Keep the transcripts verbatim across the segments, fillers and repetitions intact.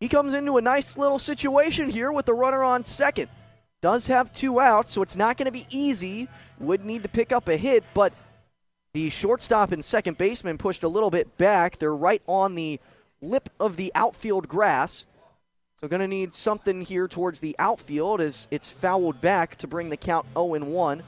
he comes into a nice little situation here with the runner on second. Does have two outs, so it's not going to be easy. Would need to pick up a hit, but the shortstop and second baseman pushed a little bit back. They're right on the lip of the outfield grass. So going to need something here towards the outfield as it's fouled back to bring the count oh and one.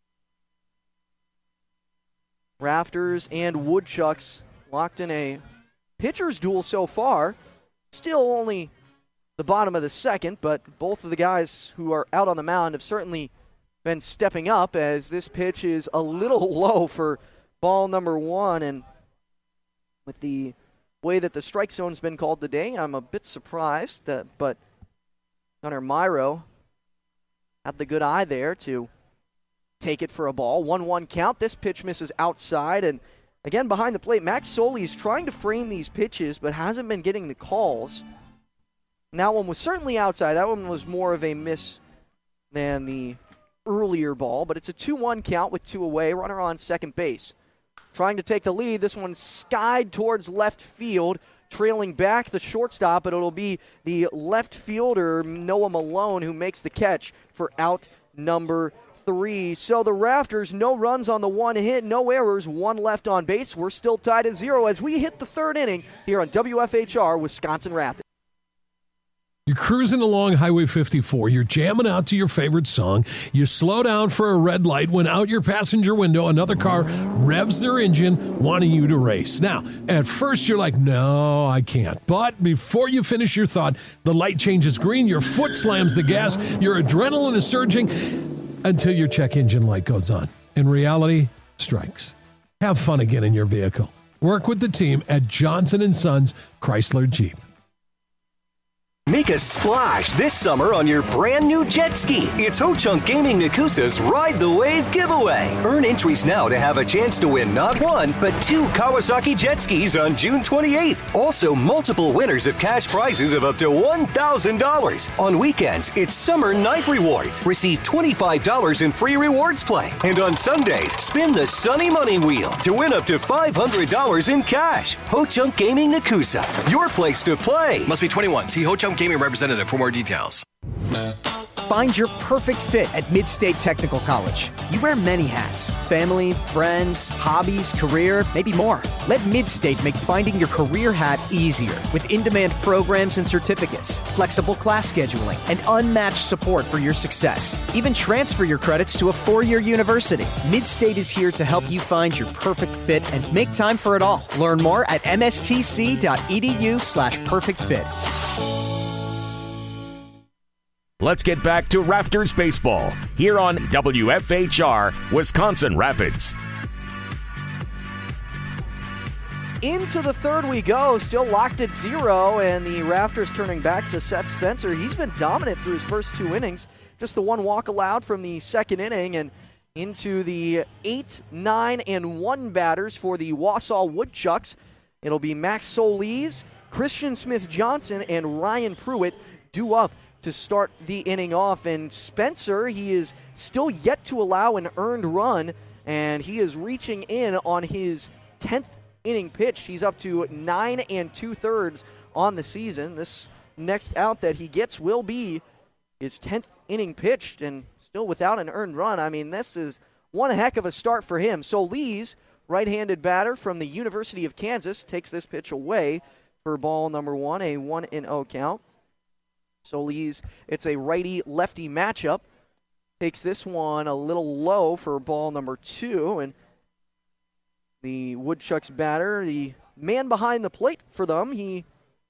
Rafters and Woodchucks locked in a pitcher's duel so far. Still only the bottom of the second, but both of the guys who are out on the mound have certainly been stepping up as this pitch is a little low for ball number one. And with the way that the strike zone's been called today, I'm a bit surprised, that, but Gunnar Myro had the good eye there to take it for a ball. one one count. This pitch misses outside. And again, behind the plate, Max Soli is trying to frame these pitches, but hasn't been getting the calls. And that one was certainly outside. That one was more of a miss than the earlier ball, but it's a two one count with two away. Runner on second base. Trying to take the lead. This one skied towards left field, trailing back the shortstop, but it'll be the left fielder, Noah Malone, who makes the catch for out number three. So the Rafters, no runs on the one hit, no errors, one left on base. We're still tied at zero as we hit the third inning here on W F H R Wisconsin Rapids. You're cruising along Highway fifty-four. You're jamming out to your favorite song. You slow down for a red light when out your passenger window, another car revs their engine, wanting you to race. Now, at first you're like, no, I can't. But before you finish your thought, the light changes green, your foot slams the gas, your adrenaline is surging until your check engine light goes on. And reality strikes. Have fun again in your vehicle. Work with the team at Johnson and Sons Chrysler Jeep. Make a splash this summer on your brand new jet ski. It's Ho-Chunk Gaming Nakusa's Ride the Wave giveaway. Earn entries now to have a chance to win not one, but two Kawasaki jet skis on June twenty-eighth. Also, multiple winners of cash prizes of up to one thousand dollars. On weekends, it's Summer Night Rewards. Receive twenty-five dollars in free rewards play. And on Sundays, spin the Sunny Money Wheel to win up to five hundred dollars in cash. Ho-Chunk Gaming Nakusa, your place to play. Must be twenty-one. See Ho-Chunk Gaming representative for more details. Find your perfect fit at Mid-State Technical College. You wear many hats: family, friends, hobbies, career, maybe more. Let Mid-State make finding your career hat easier with in-demand programs and certificates, flexible class scheduling, and unmatched support for your success. Even transfer your credits to a four-year university. Mid-State is here to help you find your perfect fit and make time for it all. Learn more at mstc.edu slash perfect fit. Let's get back to Rafters Baseball here on W F H R Wisconsin Rapids. Into the third we go, still locked at zero, and the Rafters turning back to Seth Spencer. He's been dominant through his first two innings. Just the one walk allowed from the second inning, and into the eight, nine, and one batters for the Wausau Woodchucks. It'll be Max Solis, Christian Smith-Johnson, and Ryan Pruitt due up to start the inning off. And Spencer, he is still yet to allow an earned run, and he is reaching in on his tenth inning pitch. He's up to nine and two-thirds on the season. This next out that he gets will be his tenth inning pitched, and still without an earned run. I mean, this is one heck of a start for him. So Lees, right-handed batter from the University of Kansas, takes this pitch away for ball number one, a one and oh count. Solis, it's a righty-lefty matchup. Takes this one a little low for ball number two. And the Woodchucks batter, the man behind the plate for them, he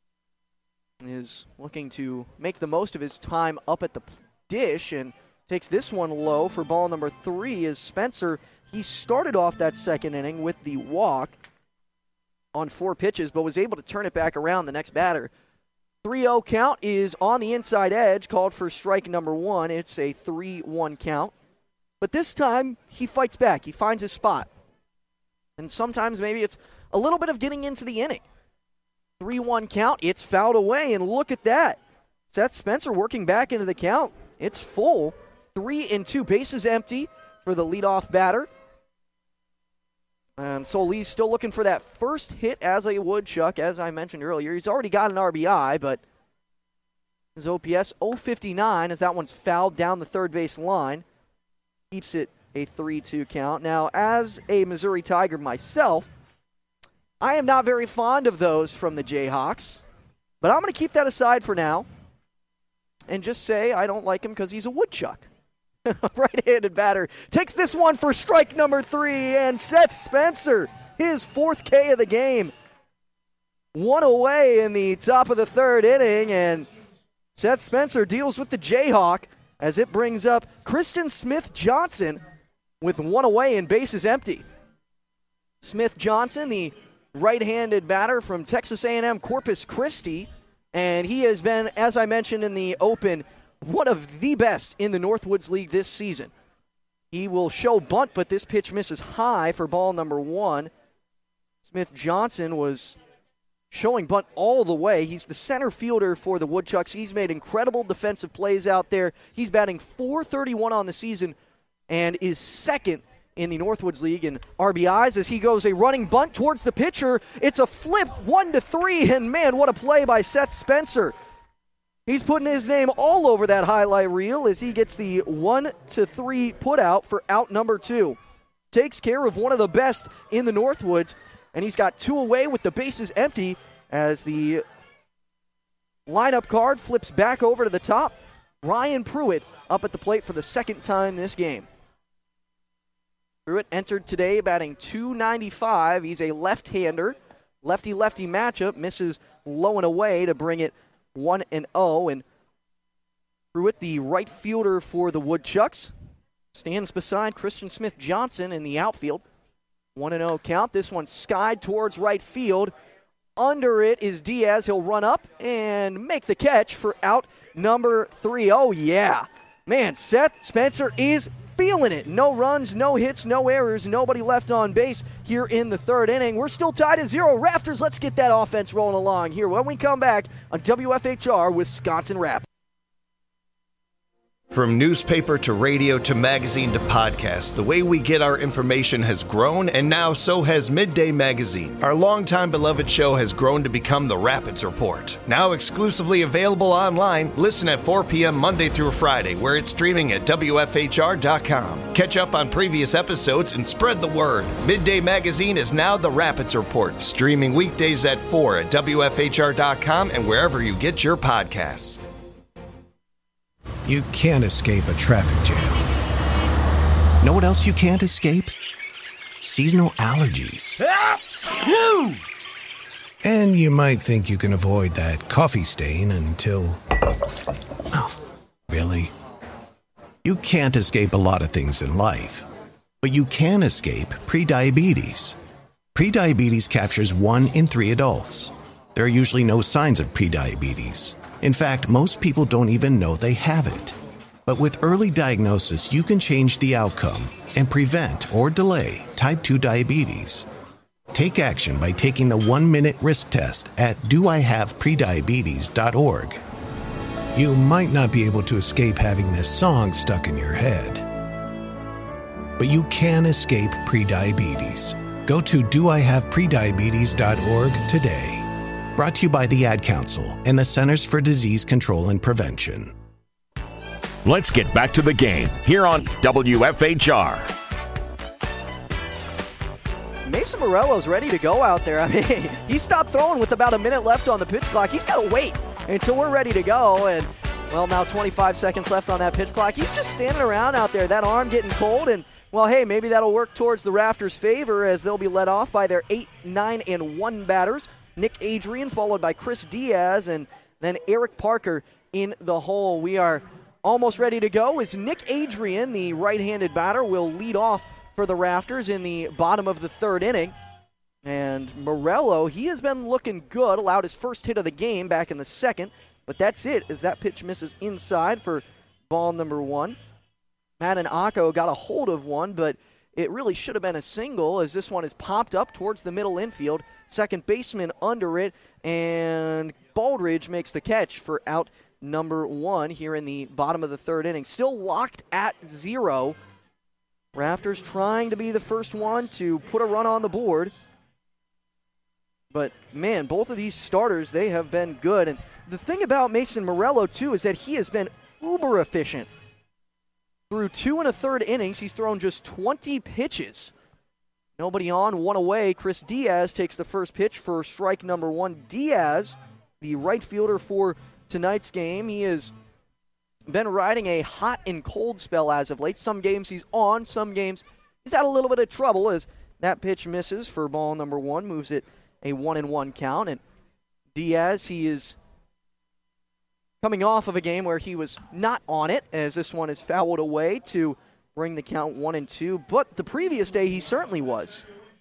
is looking to make the most of his time up at the dish and takes this one low for ball number three. As Spencer, he started off that second inning with the walk on four pitches, but was able to turn it back around the next batter. three oh count is on the inside edge, called for strike number one. It's a three one count. But this time, he fights back. He finds his spot. And sometimes maybe it's a little bit of getting into the inning. three one count, it's fouled away, and look at that. Seth Spencer working back into the count. It's full. Three and two, bases empty for the leadoff batter. And Solis still looking for that first hit as a Woodchuck. As I mentioned earlier, he's already got an R B I, but His O P S, oh fifty-nine, as that one's fouled down the third base line. Keeps it a three two count. Now, as a Missouri Tiger myself, I am not very fond of those from the Jayhawks, but I'm going to keep that aside for now and just say I don't like him because he's a woodchuck. Right-handed batter takes this one for strike number three, and Seth Spencer, his fourth K of the game. One away in the top of the third inning, and Seth Spencer deals with the Jayhawk as it brings up Christian Smith-Johnson with one away and bases empty. Smith-Johnson, the right-handed batter from Texas A and M Corpus Christi, and he has been, as I mentioned in the open, one of the best in the Northwoods League this season. He will show bunt, but this pitch misses high for ball number one. Smith-Johnson was showing bunt all the way. He's the center fielder for the Woodchucks. He's made incredible defensive plays out there. He's batting four thirty-one on the season and is second in the Northwoods League in R B Is as he goes a running bunt towards the pitcher. It's a flip, one to three, and man, what a play by Seth Spencer. He's putting his name all over that highlight reel as he gets the one to three put out for out number two. Takes care of one of the best in the Northwoods, and he's got two away with the bases empty as the lineup card flips back over to the top. Ryan Pruitt up at the plate for the second time this game. Pruitt entered today batting two ninety-five. He's a left-hander. Lefty-lefty matchup, misses low and away to bring it one and oh, and Pruitt, the right fielder for the Woodchucks, stands beside Christian Smith-Johnson in the outfield. one and oh count. This one skied towards right field. Under it is Diaz. He'll run up and make the catch for out number three. Oh, yeah. Man, Seth Spencer is feeling it. No runs, no hits, no errors, nobody left on base here in the third inning. We're still tied at zero. Rafters, let's get that offense rolling along here when we come back on W F H R Wisconsin Rap. From newspaper to radio to magazine to podcast, the way we get our information has grown, and now so has Midday Magazine. Our longtime beloved show has grown to become the Rapids Report. Now exclusively available online, listen at four p.m. Monday through Friday, where it's streaming at W F H R dot com. Catch up on previous episodes and spread the word. Midday Magazine is now the Rapids Report, streaming weekdays at four at W F H R dot com and wherever you get your podcasts. You can't escape a traffic jam. Know what else you can't escape? Seasonal allergies. And you might think you can avoid that coffee stain until... Oh, really? You can't escape a lot of things in life, but you can escape prediabetes. Prediabetes captures one in three adults. There are usually no signs of prediabetes. In fact, most people don't even know they have it. But with early diagnosis, you can change the outcome and prevent or delay type two diabetes. Take action by taking the one-minute risk test at do I have prediabetes dot org. You might not be able to escape having this song stuck in your head, but you can escape prediabetes. Go to do I have prediabetes dot org today. Brought to you by the Ad Council and the Centers for Disease Control and Prevention. Let's get back to the game here on W F H R. Mason Morello's ready to go out there. I mean, he stopped throwing with about a minute left on the pitch clock. He's got to wait until we're ready to go. And, well, now twenty-five seconds left on that pitch clock. He's just standing around out there, that arm getting cold. And, well, hey, maybe that'll work towards the Rafters' favor as they'll be led off by their eight, nine, and one batters. Nick Adrian, followed by Chris Diaz, and then Eric Parker in the hole. We are almost ready to go as Nick Adrian, the right-handed batter, will lead off for the Rafters in the bottom of the third inning. And Morello, he has been looking good, allowed his first hit of the game back in the second, but that's it as that pitch misses inside for ball number one. Madden Akko got a hold of one, but it really should have been a single as this one is popped up towards the middle infield. Second baseman under it, and Baldridge makes the catch for out number one here in the bottom of the third inning. Still locked at zero. Rafters trying to be the first one to put a run on the board. But, man, both of these starters, they have been good. And the thing about Mason Morello, too, is that he has been uber efficient. Through two and a third innings, he's thrown just twenty pitches. Nobody on, one away. Chris Diaz takes the first pitch for strike number one. Diaz, the right fielder for tonight's game, he has been riding a hot and cold spell as of late. Some games he's on, some games he's had a little bit of trouble as that pitch misses for ball number one, moves it a one and one count. And Diaz, he is coming off of a game where he was not on it, as this one is fouled away to bring the count one and two. But the previous day, he certainly was.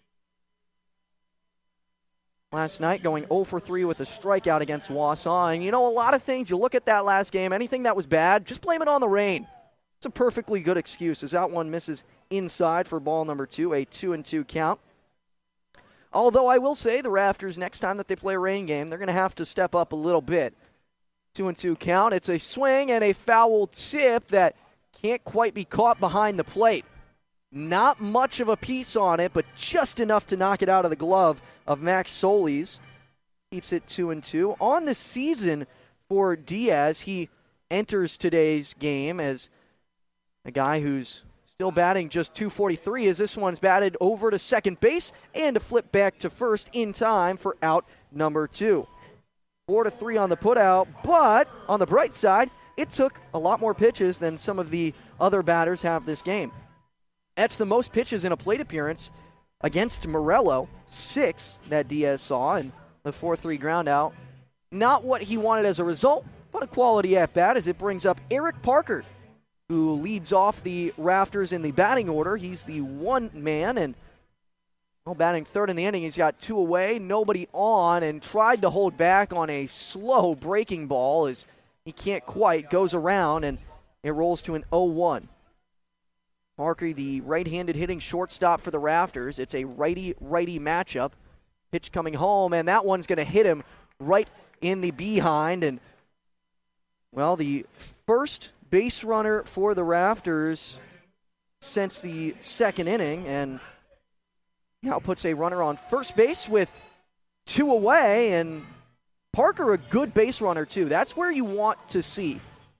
Last night, going oh for three with a strikeout against Wausau. And you know, a lot of things, you look at that last game, anything that was bad, just blame it on the rain. It's a perfectly good excuse, as that one misses inside for ball number two, a two and two count. Although I will say the Rafters, next time that they play a rain game, they're going to have to step up a little bit. Two and two count. It's a swing and a foul tip that can't quite be caught behind the plate. Not much of a piece on it, but just enough to knock it out of the glove of Max Solis. Keeps it two and two. On the season for Diaz, he enters today's game as a guy who's still batting just two forty-three, as this one's batted over to second base and a flip back to first in time for out number two. Four to three on the putout, but on the bright side, it took a lot more pitches than some of the other batters have this game. That's the most pitches in a plate appearance against Morello, six that Diaz saw, and the four three ground out. Not what he wanted as a result, but a quality at bat as it brings up Eric Parker, who leads off the Rafters in the batting order. He's the one man, and well, batting third in the inning, he's got two away, nobody on, and tried to hold back on a slow breaking ball as he can't quite, goes around, and it rolls to an oh one. Parker, the right-handed hitting shortstop for the Rafters. It's a righty-righty matchup. Pitch coming home, and that one's going to hit him right in the behind. And, well, the first base runner for the Rafters since the second inning, and now puts a runner on first base with two away, and Parker a good base runner too. That's where you want to see.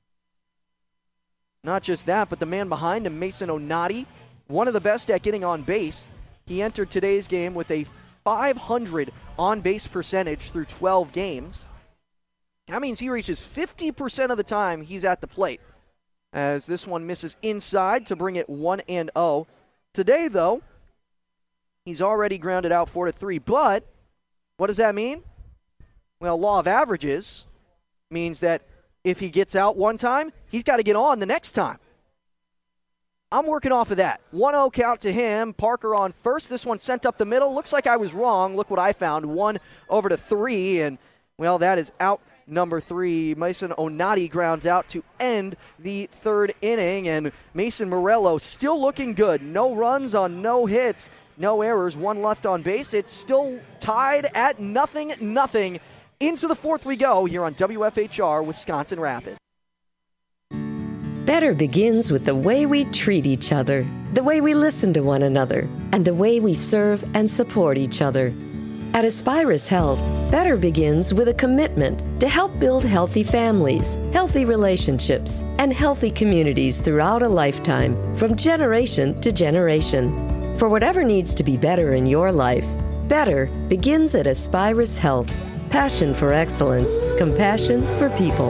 Not just that, but the man behind him, Mason Onati, one of the best at getting on base. He entered today's game with a five hundred on-base percentage through twelve games. That means he reaches fifty percent of the time he's at the plate, as this one misses inside to bring it one and oh. Today, though, he's already grounded out four to three, but what does that mean? Well, law of averages means that if he gets out one time, he's got to get on the next time. I'm working off of that. one oh count to him. Parker on first. This one sent up the middle. Looks like I was wrong. Look what I found. One over to three, and, well, that is out number three. Mason Onati grounds out to end the third inning, and Mason Morello still looking good. No runs on no hits. No errors, one left on base. It's still tied at nothing, nothing. Into the fourth we go here on W F H R Wisconsin Rapid. Better begins with the way we treat each other, the way we listen to one another, and the way we serve and support each other. At Aspirus Health, better begins with a commitment to help build healthy families, healthy relationships, and healthy communities throughout a lifetime, from generation to generation. For whatever needs to be better in your life, better begins at Aspirus Health. Passion for excellence, compassion for people.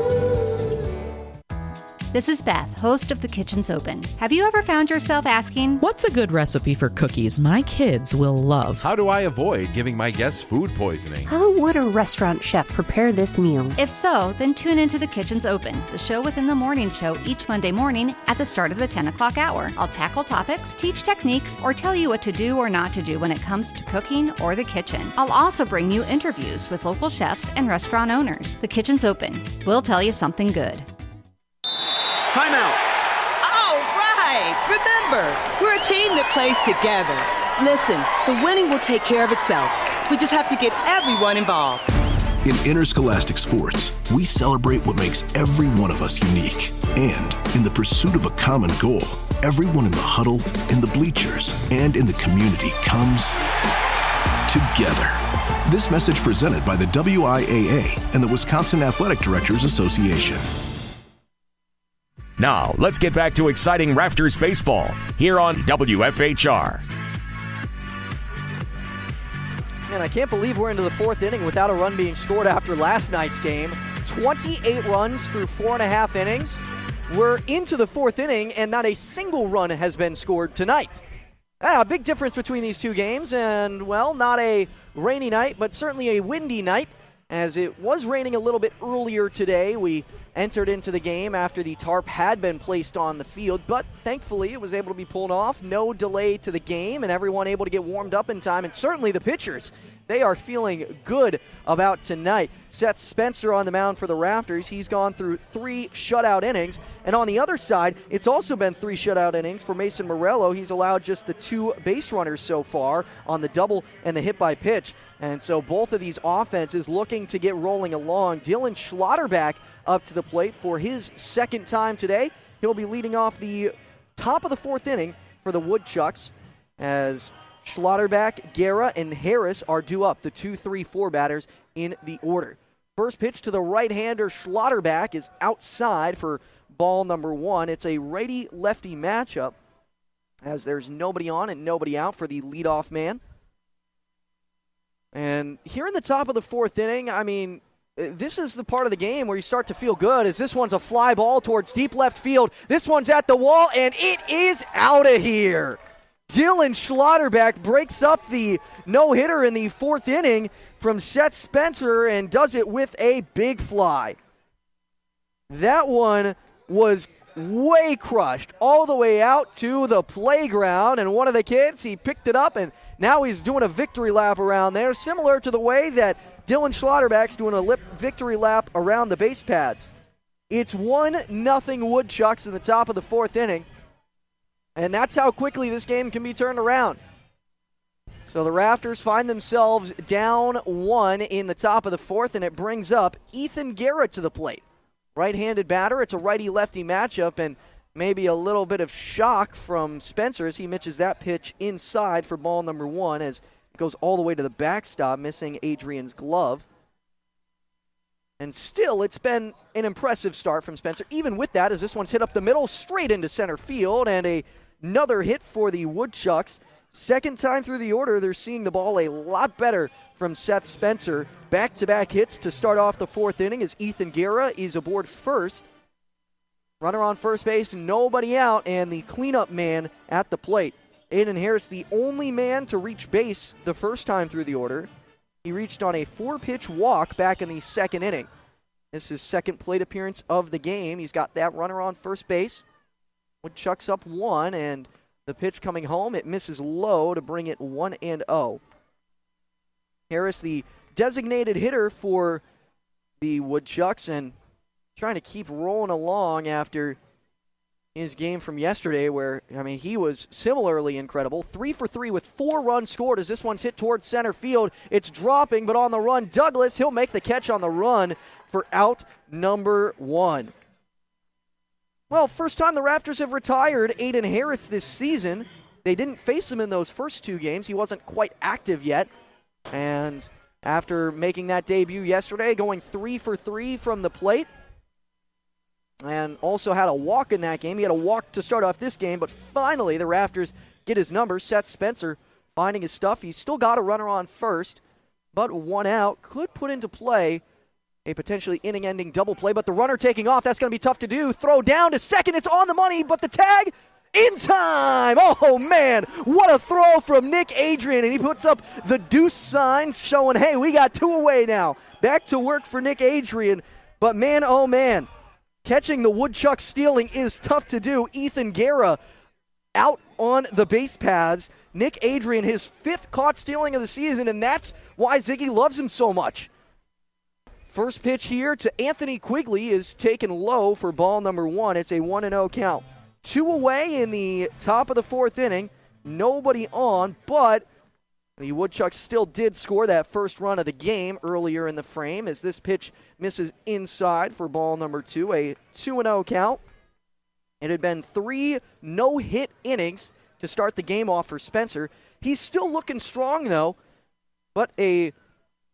This is Beth, host of The Kitchen's Open. Have you ever found yourself asking, what's a good recipe for cookies my kids will love? How do I avoid giving my guests food poisoning? How would a restaurant chef prepare this meal? If so, then tune into The Kitchen's Open, the show within the morning show each Monday morning at the start of the ten o'clock hour. I'll tackle topics, teach techniques, or tell you what to do or not to do when it comes to cooking or the kitchen. I'll also bring you interviews with local chefs and restaurant owners. The Kitchen's Open. We'll tell you something good. Timeout. All right. Remember, we're a team that plays together. Listen, the winning will take care of itself. We just have to get everyone involved. In interscholastic sports, we celebrate what makes every one of us unique. And in the pursuit of a common goal, everyone in the huddle, in the bleachers, and in the community comes together. This message presented by the W I A A and the Wisconsin Athletic Directors Association. Now, let's get back to exciting Rafters baseball here on W F H R. Man, I can't believe we're into the fourth inning without a run being scored after last night's game. twenty-eight runs through four and a half innings. We're into the fourth inning, and not a single run has been scored tonight. Ah, a big difference between these two games, and, well, not a rainy night, but certainly a windy night, as it was raining a little bit earlier today. We entered into the game after the tarp had been placed on the field, but thankfully it was able to be pulled off. No delay to the game, and everyone able to get warmed up in time, and certainly the pitchers. They are feeling good about tonight. Seth Spencer on the mound for the Rafters. He's gone through three shutout innings. And on the other side, it's also been three shutout innings for Mason Morello. He's allowed just the two base runners so far on the double and the hit by pitch. And so both of these offenses looking to get rolling along. Dylan Schlotterback up to the plate for his second time today. He'll be leading off the top of the fourth inning for the Woodchucks as Schlotterback, Guerra, and Harris are due up, the two, three, four batters in the order. First pitch to the right-hander, Schlotterback, is outside for ball number one. It's a righty-lefty matchup as there's nobody on and nobody out for the leadoff man. And here in the top of the fourth inning, I mean, this is the part of the game where you start to feel good, as this one's a fly ball towards deep left field. This one's at the wall, and it is out of here. Dylan Schlotterback breaks up the no-hitter in the fourth inning from Seth Spencer and does it with a big fly. That one was way crushed all the way out to the playground, and one of the kids, he picked it up, and now he's doing a victory lap around there, similar to the way that Dylan Schlotterback's doing a lip victory lap around the base pads. It's one nothing Woodchucks in the top of the fourth inning. And that's how quickly this game can be turned around. So the Rafters find themselves down one in the top of the fourth, and it brings up Ethan Guerra to the plate. Right-handed batter. It's a righty-lefty matchup, and maybe a little bit of shock from Spencer as he pitches that pitch inside for ball number one as it goes all the way to the backstop, missing Adrian's glove. And still, it's been an impressive start from Spencer, even with that, as this one's hit up the middle, straight into center field, and a, another hit for the Woodchucks. Second time through the order, they're seeing the ball a lot better from Seth Spencer. Back-to-back hits to start off the fourth inning as Ethan Guerra is aboard first. Runner on first base, nobody out, and the cleanup man at the plate. Aiden Harris, the only man to reach base the first time through the order. He reached on a four-pitch walk back in the second inning. This is his second plate appearance of the game. He's got that runner on first base. Woodchucks up one, and the pitch coming home, it misses low to bring it one and oh. Harris, the designated hitter for the Woodchucks, and trying to keep rolling along after his game from yesterday where, I mean, he was similarly incredible. Three for three with four runs scored as this one's hit towards center field. It's dropping, but on the run, Douglas, he'll make the catch on the run for out number one. Well, first time the Rafters have retired Aiden Harris this season. They didn't face him in those first two games. He wasn't quite active yet. And after making that debut yesterday, going three for three from the plate, and also had a walk in that game. He had a walk to start off this game, but finally the Rafters get his number. Seth Spencer finding his stuff. He's still got a runner on first, but one out could put into play a potentially inning-ending double play, but the runner taking off, that's going to be tough to do. Throw down to second. It's on the money, but the tag in time. Oh, man, what a throw from Nick Adrian, and he puts up the deuce sign showing, hey, we got two away now. Back to work for Nick Adrian, but man, oh, man. Catching the Woodchucks stealing is tough to do. Ethan Guerra out on the base paths. Nick Adrian, his fifth caught stealing of the season, and that's why Ziggy loves him so much. First pitch here to Anthony Quigley is taken low for ball number one. It's a one and oh count. Two away in the top of the fourth inning. Nobody on, but the Woodchucks still did score that first run of the game earlier in the frame as this pitch misses inside for ball number two, a two and oh count. It had been three no-hit innings to start the game off for Spencer. He's still looking strong, though, but a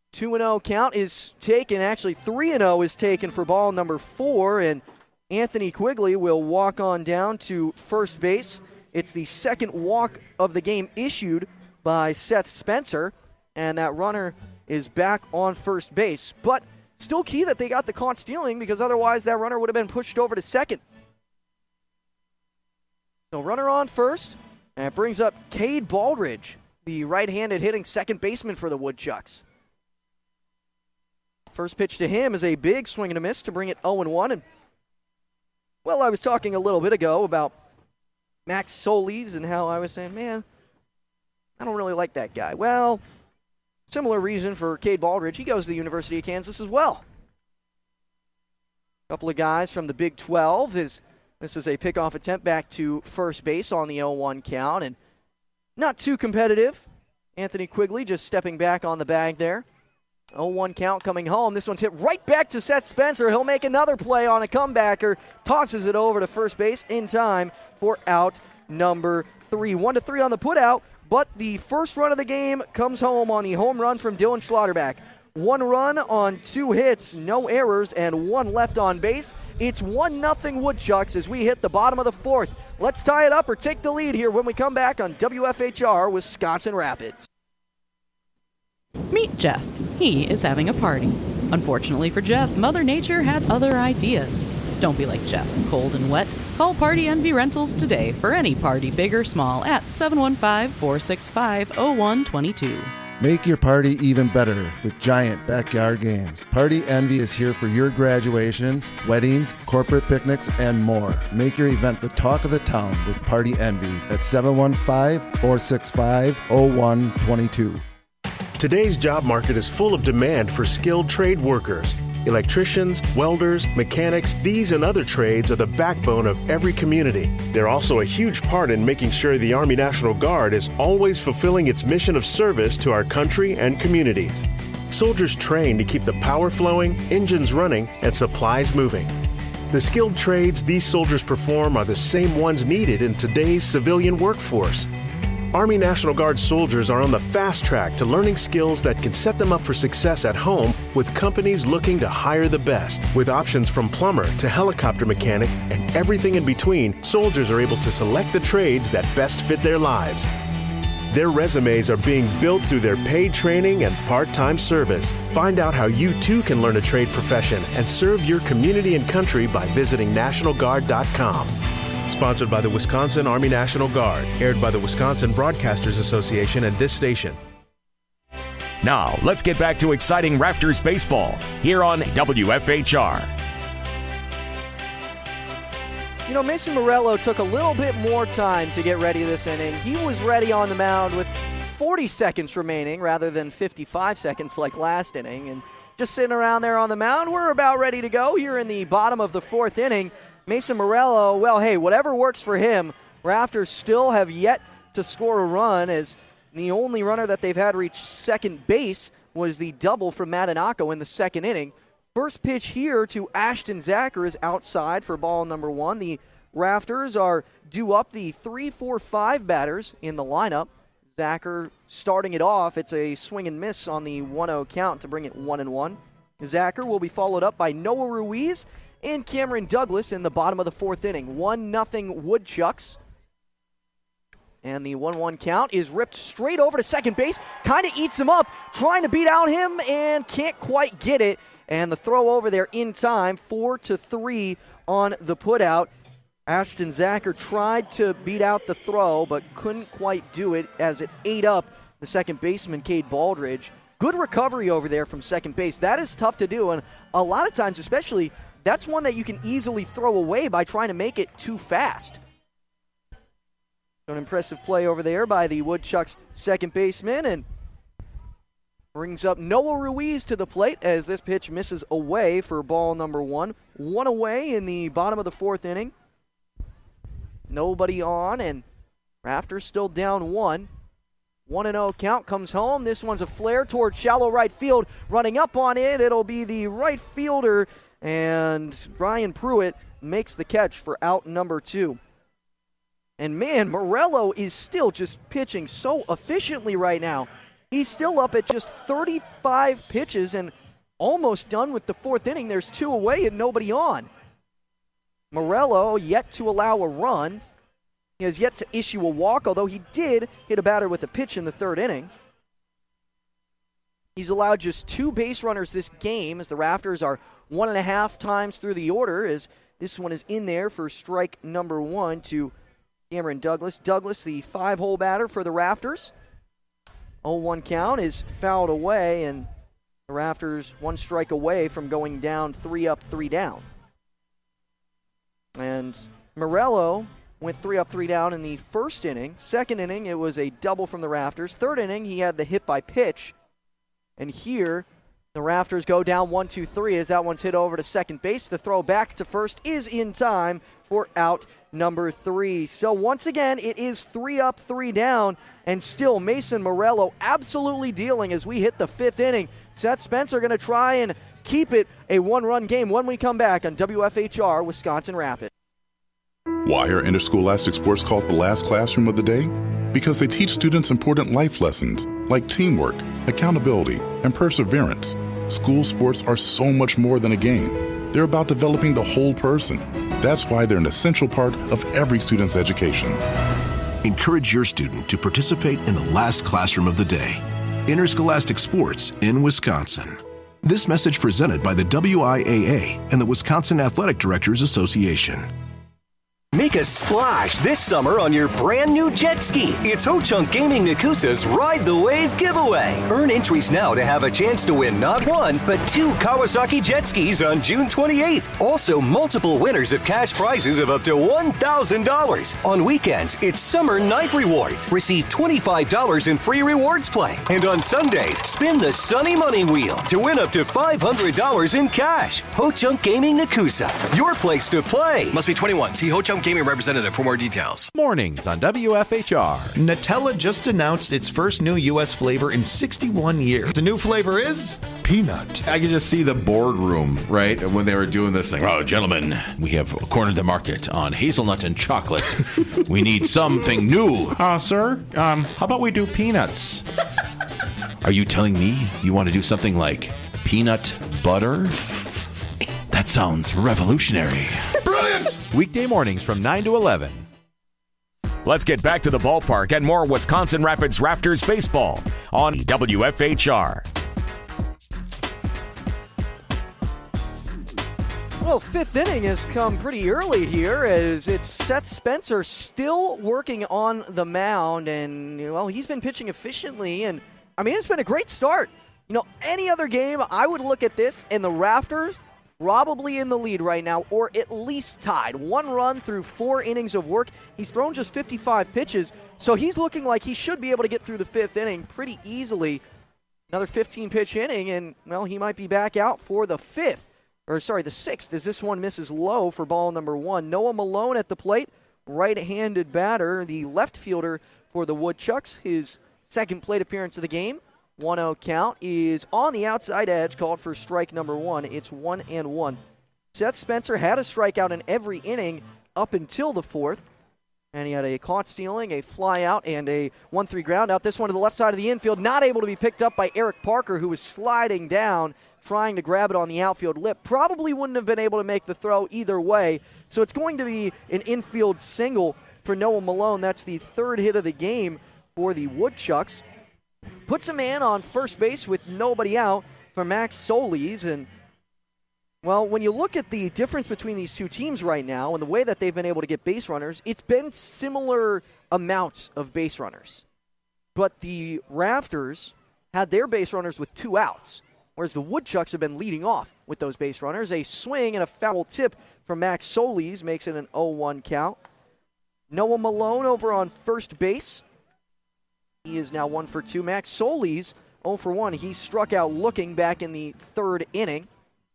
two and oh count is taken. Actually, three and oh is taken for ball number four, and Anthony Quigley will walk on down to first base. It's the second walk of the game issued by Seth Spencer, and that runner is back on first base. But still key that they got the caught stealing, because otherwise that runner would have been pushed over to second. So runner on first, and it brings up Cade Baldridge, the right-handed hitting second baseman for the Woodchucks. First pitch to him is a big swing and a miss to bring it oh and one. And, well, I was talking a little bit ago about Max Solis and how I was saying, man, I don't really like that guy. Well, similar reason for Cade Baldridge. He goes to the University of Kansas as well. A couple of guys from the Big twelve. Is This is a pickoff attempt back to first base on the oh one count, and not too competitive. Anthony Quigley just stepping back on the bag there. oh one count coming home. This one's hit right back to Seth Spencer. He'll make another play on a comebacker. Tosses it over to first base in time for out number three. One to three on the putout, but the first run of the game comes home on the home run from Dylan Schlotterback. One run on two hits, no errors, and one left on base. It's one nothing Woodchucks as we hit the bottom of the fourth. Let's tie it up or take the lead here when we come back on W F H R Wisconsin Rapids. Meet Jeff. He is having a party. Unfortunately for Jeff, Mother Nature had other ideas. Don't be like Jeff, cold and wet. Call Party Envy Rentals today for any party, big or small, at seven one five, four six five, oh one two two. Make your party even better with giant backyard games. Party Envy is here for your graduations, weddings, corporate picnics, and more. Make your event the talk of the town with Party Envy at seven one five, four six five, oh one two two. Today's job market is full of demand for skilled trade workers. Electricians, welders, mechanics, these and other trades are the backbone of every community. They're also a huge part in making sure the Army National Guard is always fulfilling its mission of service to our country and communities. Soldiers train to keep the power flowing, engines running, and supplies moving. The skilled trades these soldiers perform are the same ones needed in today's civilian workforce. Army National Guard soldiers are on the fast track to learning skills that can set them up for success at home with companies looking to hire the best. With options from plumber to helicopter mechanic and everything in between, soldiers are able to select the trades that best fit their lives. Their resumes are being built through their paid training and part-time service. Find out how you too can learn a trade profession and serve your community and country by visiting National Guard dot com. Sponsored by the Wisconsin Army National Guard. Aired by the Wisconsin Broadcasters Association and this station. Now, let's get back to exciting Rafters baseball here on W F H R. You know, Mason Morello took a little bit more time to get ready this inning. He was ready on the mound with forty seconds remaining rather than fifty-five seconds like last inning. And just sitting around there on the mound, we're about ready to go here in the bottom of the fourth inning. Mason Morello, well, hey, whatever works for him. Rafters still have yet to score a run, as the only runner that they've had reach second base was the double from Madanako in the second inning. First pitch here to Ashton Zacher is outside for ball number one. The Rafters are due up the three four five batters in the lineup. Zacher starting it off. It's a swing and miss on the one oh count to bring it one and one. Zacher will be followed up by Noah Ruiz and Cameron Douglas in the bottom of the fourth inning. one nothing Woodchucks. And the one one count is ripped straight over to second base. Kind of eats him up, trying to beat out him, and can't quite get it. And the throw over there in time, four to three on the putout. Ashton Zacher tried to beat out the throw, but couldn't quite do it as it ate up the second baseman, Cade Baldridge. Good recovery over there from second base. That is tough to do, and a lot of times, especially, that's one that you can easily throw away by trying to make it too fast. An impressive play over there by the Woodchucks second baseman, and brings up Noah Ruiz to the plate as this pitch misses away for ball number one. One away in the bottom of the fourth inning. Nobody on, and Rafters still down one. one and oh count comes home. This one's a flare toward shallow right field. Running up on it, it'll be the right fielder, and Brian Pruitt makes the catch for out number two. And man, Morello is still just pitching so efficiently right now. He's still up at just thirty-five pitches and almost done with the fourth inning. There's two away and nobody on. Morello yet to allow a run. He has yet to issue a walk, although he did hit a batter with a pitch in the third inning. He's allowed just two base runners this game as the Rafters are one and a half times through the order as this one is in there for strike number one to Cameron Douglas. Douglas, the five-hole batter for the Rafters. oh one count is fouled away, and the Rafters one strike away from going down three up, three down. And Morello went three up, three down in the first inning. Second inning, it was a double from the Rafters. Third inning, he had the hit by pitch. And here, the Rafters go down one, two, three as that one's hit over to second base. The throw back to first is in time for out number three. So once again, it is three up, three down, and still Mason Morello absolutely dealing as we hit the fifth inning. Seth Spencer going to try and keep it a one-run game when we come back on W F H R Wisconsin Rapids. Why are interscholastic sports called the last classroom of the day? Because they teach students important life lessons like teamwork, accountability, and perseverance. School sports are so much more than a game. They're about developing the whole person. That's why they're an essential part of every student's education. Encourage your student to participate in the last classroom of the day. Interscholastic sports in Wisconsin. This message presented by the W I A A and the Wisconsin Athletic Directors Association. Make a splash this summer on your brand new jet ski. It's Ho-Chunk Gaming Nakusa's Ride the Wave giveaway. Earn entries now to have a chance to win not one, but two Kawasaki jet skis on June twenty-eighth. Also, multiple winners of cash prizes of up to one thousand dollars. On weekends, it's Summer Night Rewards. Receive twenty-five dollars in free rewards play. And on Sundays, spin the Sunny Money Wheel to win up to five hundred dollars in cash. Ho-Chunk Gaming Nakusa, your place to play. Must be twenty-one. See Ho-Chunk Gaming representative for more details. Mornings on W F H R. Nutella just announced its first new U S flavor in sixty-one years. The new flavor is peanut. I could just see the boardroom, right? When they were doing this thing. Oh, gentlemen, we have cornered the market on hazelnut and chocolate. We need something new. Uh, sir, um, how about we do peanuts? Are you telling me you want to do something like peanut butter? That sounds revolutionary. Brilliant! Weekday mornings from nine to eleven. Let's get back to the ballpark and more Wisconsin Rapids Rafters baseball on W F H R. Well, fifth inning has come pretty early here as it's Seth Spencer still working on the mound, and, well, he's been pitching efficiently, and, I mean, it's been a great start. You know, any other game, I would look at this, and the Rafters probably in the lead right now, or at least tied. One run through four innings of work. He's thrown just fifty-five pitches, so he's looking like he should be able to get through the fifth inning pretty easily. Another fifteen-pitch inning, and, well, he might be back out for the fifth. Or, sorry, the sixth, as this one misses low for ball number one. Noah Malone at the plate, right-handed batter, the left fielder for the Woodchucks, his second plate appearance of the game. one oh count is on the outside edge, called for strike number one. It's one and one. Seth Spencer had a strikeout in every inning up until the fourth, and he had a caught stealing, a fly out, and a one three ground out. This one to the left side of the infield, not able to be picked up by Eric Parker, who was sliding down, trying to grab it on the outfield lip. Probably wouldn't have been able to make the throw either way, so it's going to be an infield single for Noah Malone. That's the third hit of the game for the Woodchucks. Puts a man on first base with nobody out for Max Solis. And, well, when you look at the difference between these two teams right now and the way that they've been able to get base runners, it's been similar amounts of base runners. But the Rafters had their base runners with two outs, whereas the Woodchucks have been leading off with those base runners. A swing and a foul tip from Max Solis makes it an oh one count. Noah Malone over on first base. He is now one for two. Max Solis, oh for one. He struck out looking back in the third inning.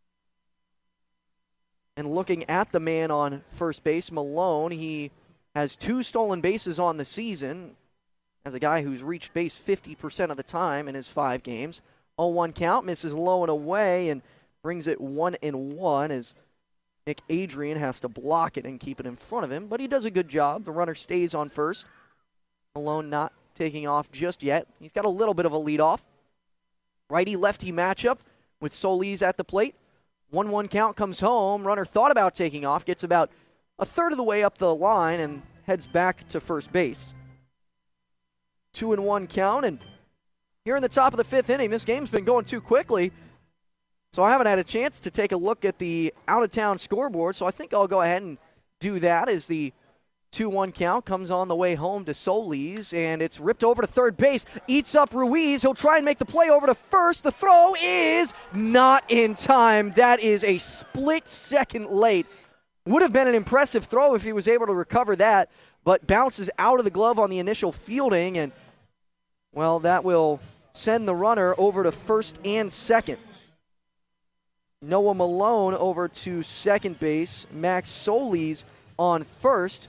And looking at the man on first base, Malone, he has two stolen bases on the season as a guy who's reached base fifty percent of the time in his five games. oh one count, misses low and away and brings it one and one as Nick Adrian has to block it and keep it in front of him. But he does a good job. The runner stays on first. Malone not taking off just yet. He's got a little bit of a lead off. Righty-lefty matchup with Solis at the plate. one one count comes home. Runner thought about taking off, gets about a third of the way up the line and heads back to first base. Two and one count, and here in the top of the fifth inning, this game's been going too quickly, so I haven't had a chance to take a look at the out-of-town scoreboard, so I think I'll go ahead and do that as the two one count comes on the way home to Solis, and it's ripped over to third base. Eats up Ruiz. He'll try and make the play over to first. The throw is not in time. That is a split second late. Would have been an impressive throw if he was able to recover that, but bounces out of the glove on the initial fielding, and, well, that will send the runner over to first and second. Noah Malone over to second base. Max Solis on first.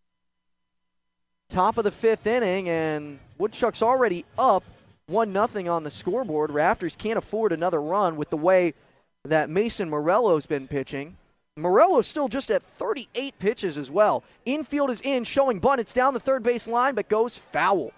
Top of the fifth inning, and Woodchucks already up one nothing on the scoreboard. Rafters can't afford another run with the way that Mason Morello's been pitching. Morello's still just at thirty-eight pitches as well. Infield is in, showing bunt. It's down the third base line, but goes foul.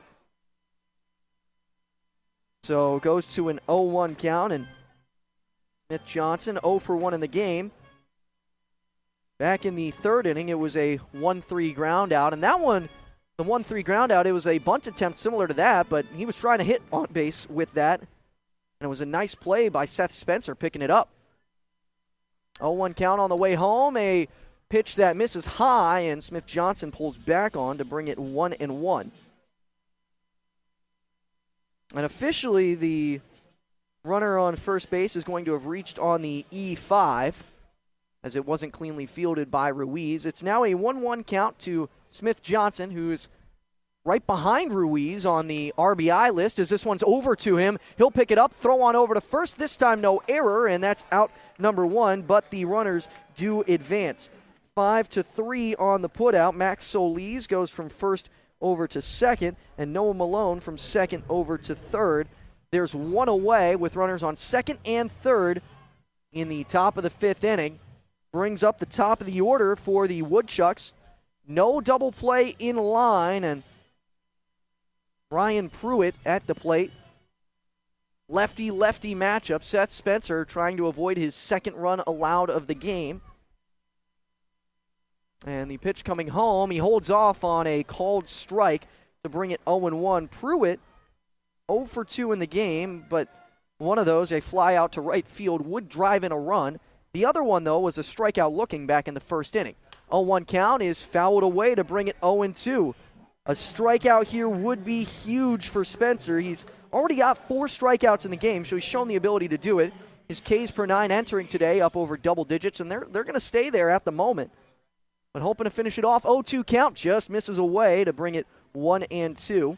So goes to an oh one count, and Smith Johnson oh for one in the game. Back in the third inning, it was a one three ground out, and that one, the one three ground out, it was a bunt attempt similar to that, but he was trying to hit on base with that, and it was a nice play by Seth Spencer picking it up. oh one count on the way home, a pitch that misses high, and Smith Johnson pulls back on to bring it one and one. And officially, the runner on first base is going to have reached on the E five, as it wasn't cleanly fielded by Ruiz. It's now a one one count to Smith Johnson, who's right behind Ruiz on the R B I list, as this one's over to him. He'll pick it up, throw on over to first. This time no error, and that's out number one, but the runners do advance. Five to three on the putout. Max Solis goes from first over to second, and Noah Malone from second over to third. There's one away with runners on second and third in the top of the fifth inning. Brings up the top of the order for the Woodchucks. No double play in line, and Ryan Pruitt at the plate. Lefty-lefty matchup. Seth Spencer trying to avoid his second run allowed of the game. And the pitch coming home, he holds off on a called strike to bring it oh and one. Pruitt oh for two in the game, but one of those, a fly out to right field, would drive in a run. The other one, though, was a strikeout looking back in the first inning. oh one count is fouled away to bring it oh and two. A strikeout here would be huge for Spencer. He's already got four strikeouts in the game, so he's shown the ability to do it. His Ks per nine entering today up over double digits, and they're, they're going to stay there at the moment. But hoping to finish it off. oh two count, just misses away to bring it one and two.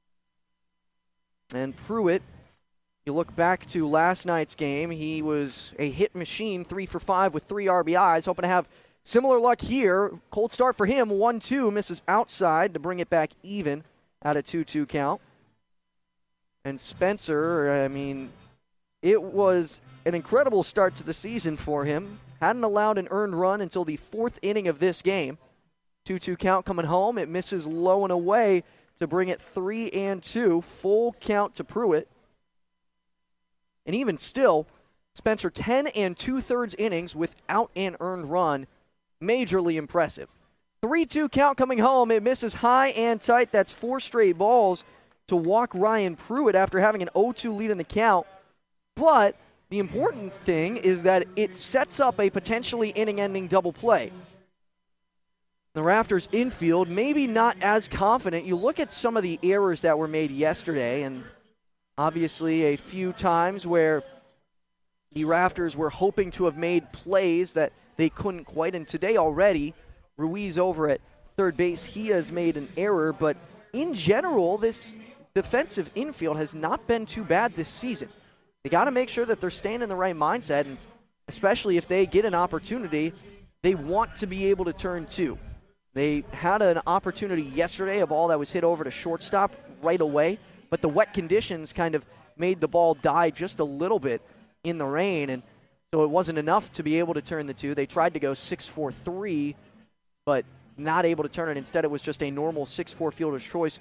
And Pruitt, you look back to last night's game, he was a hit machine, three for five with three R B Is. Hoping to have similar luck here. Cold start for him, one two, misses outside to bring it back even at a two two count. And Spencer, I mean, it was an incredible start to the season for him. Hadn't allowed an earned run until the fourth inning of this game. two two count coming home. It misses low and away to bring it three and two. Full count to Pruitt. And even still, Spencer ten and two-thirds innings without an earned run. Majorly impressive. three two count coming home. It misses high and tight. That's four straight balls to walk Ryan Pruitt after having an oh two lead in the count. But the important thing is that it sets up a potentially inning-ending double play. The Rafters infield, maybe not as confident. You look at some of the errors that were made yesterday, and obviously a few times where the Rafters were hoping to have made plays that they couldn't quite. And today already, Ruiz over at third base, he has made an error. But in general, this defensive infield has not been too bad this season. They got to make sure that they're staying in the right mindset, and especially if they get an opportunity, they want to be able to turn two. They had an opportunity yesterday, a ball that was hit over to shortstop right away, but the wet conditions kind of made the ball die just a little bit in the rain, and so it wasn't enough to be able to turn the two. They tried to go six four three, but not able to turn it. Instead, it was just a normal six four fielder's choice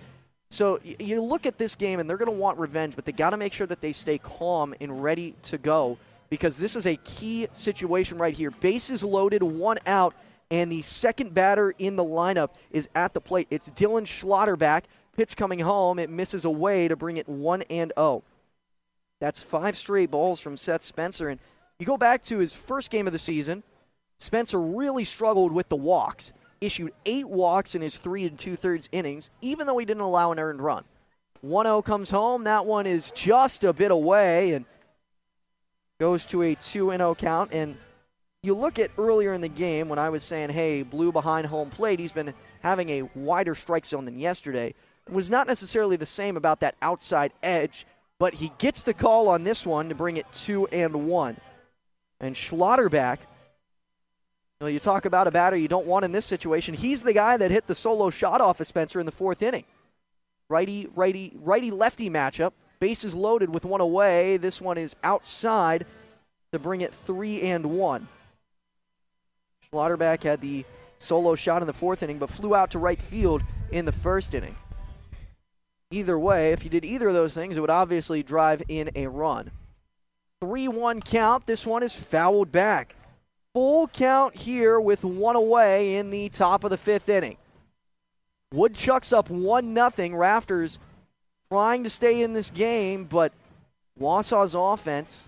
So y- you look at this game, and they're going to want revenge, but they got to make sure that they stay calm and ready to go because this is a key situation right here. Bases loaded, one out, and the second batter in the lineup is at the plate. It's Dylan Schlotterbeck. Pitch coming home. It misses away to bring it one and oh. That's five straight balls from Seth Spencer. And you go back to his first game of the season, Spencer really struggled with the walks. Issued eight walks in his three and two-thirds innings, even though he didn't allow an earned run. one oh comes home. That one is just a bit away and goes to a two and oh count. And you look at earlier in the game when I was saying, hey, Blue behind home plate, he's been having a wider strike zone than yesterday. It was not necessarily the same about that outside edge, but he gets the call on this one to bring it two and one. And Schlotterbeck, you know, you talk about a batter you don't want in this situation. He's the guy that hit the solo shot off of Spencer in the fourth inning. Righty, righty, righty-lefty matchup. Bases loaded with one away. This one is outside to bring it three and one. Schlotterbeck had the solo shot in the fourth inning, but flew out to right field in the first inning. Either way, if you did either of those things, it would obviously drive in a run. three one count. This one is fouled back. Full count here with one away in the top of the fifth inning. Woodchucks up one nothing. Rafters trying to stay in this game, but Wausau's offense,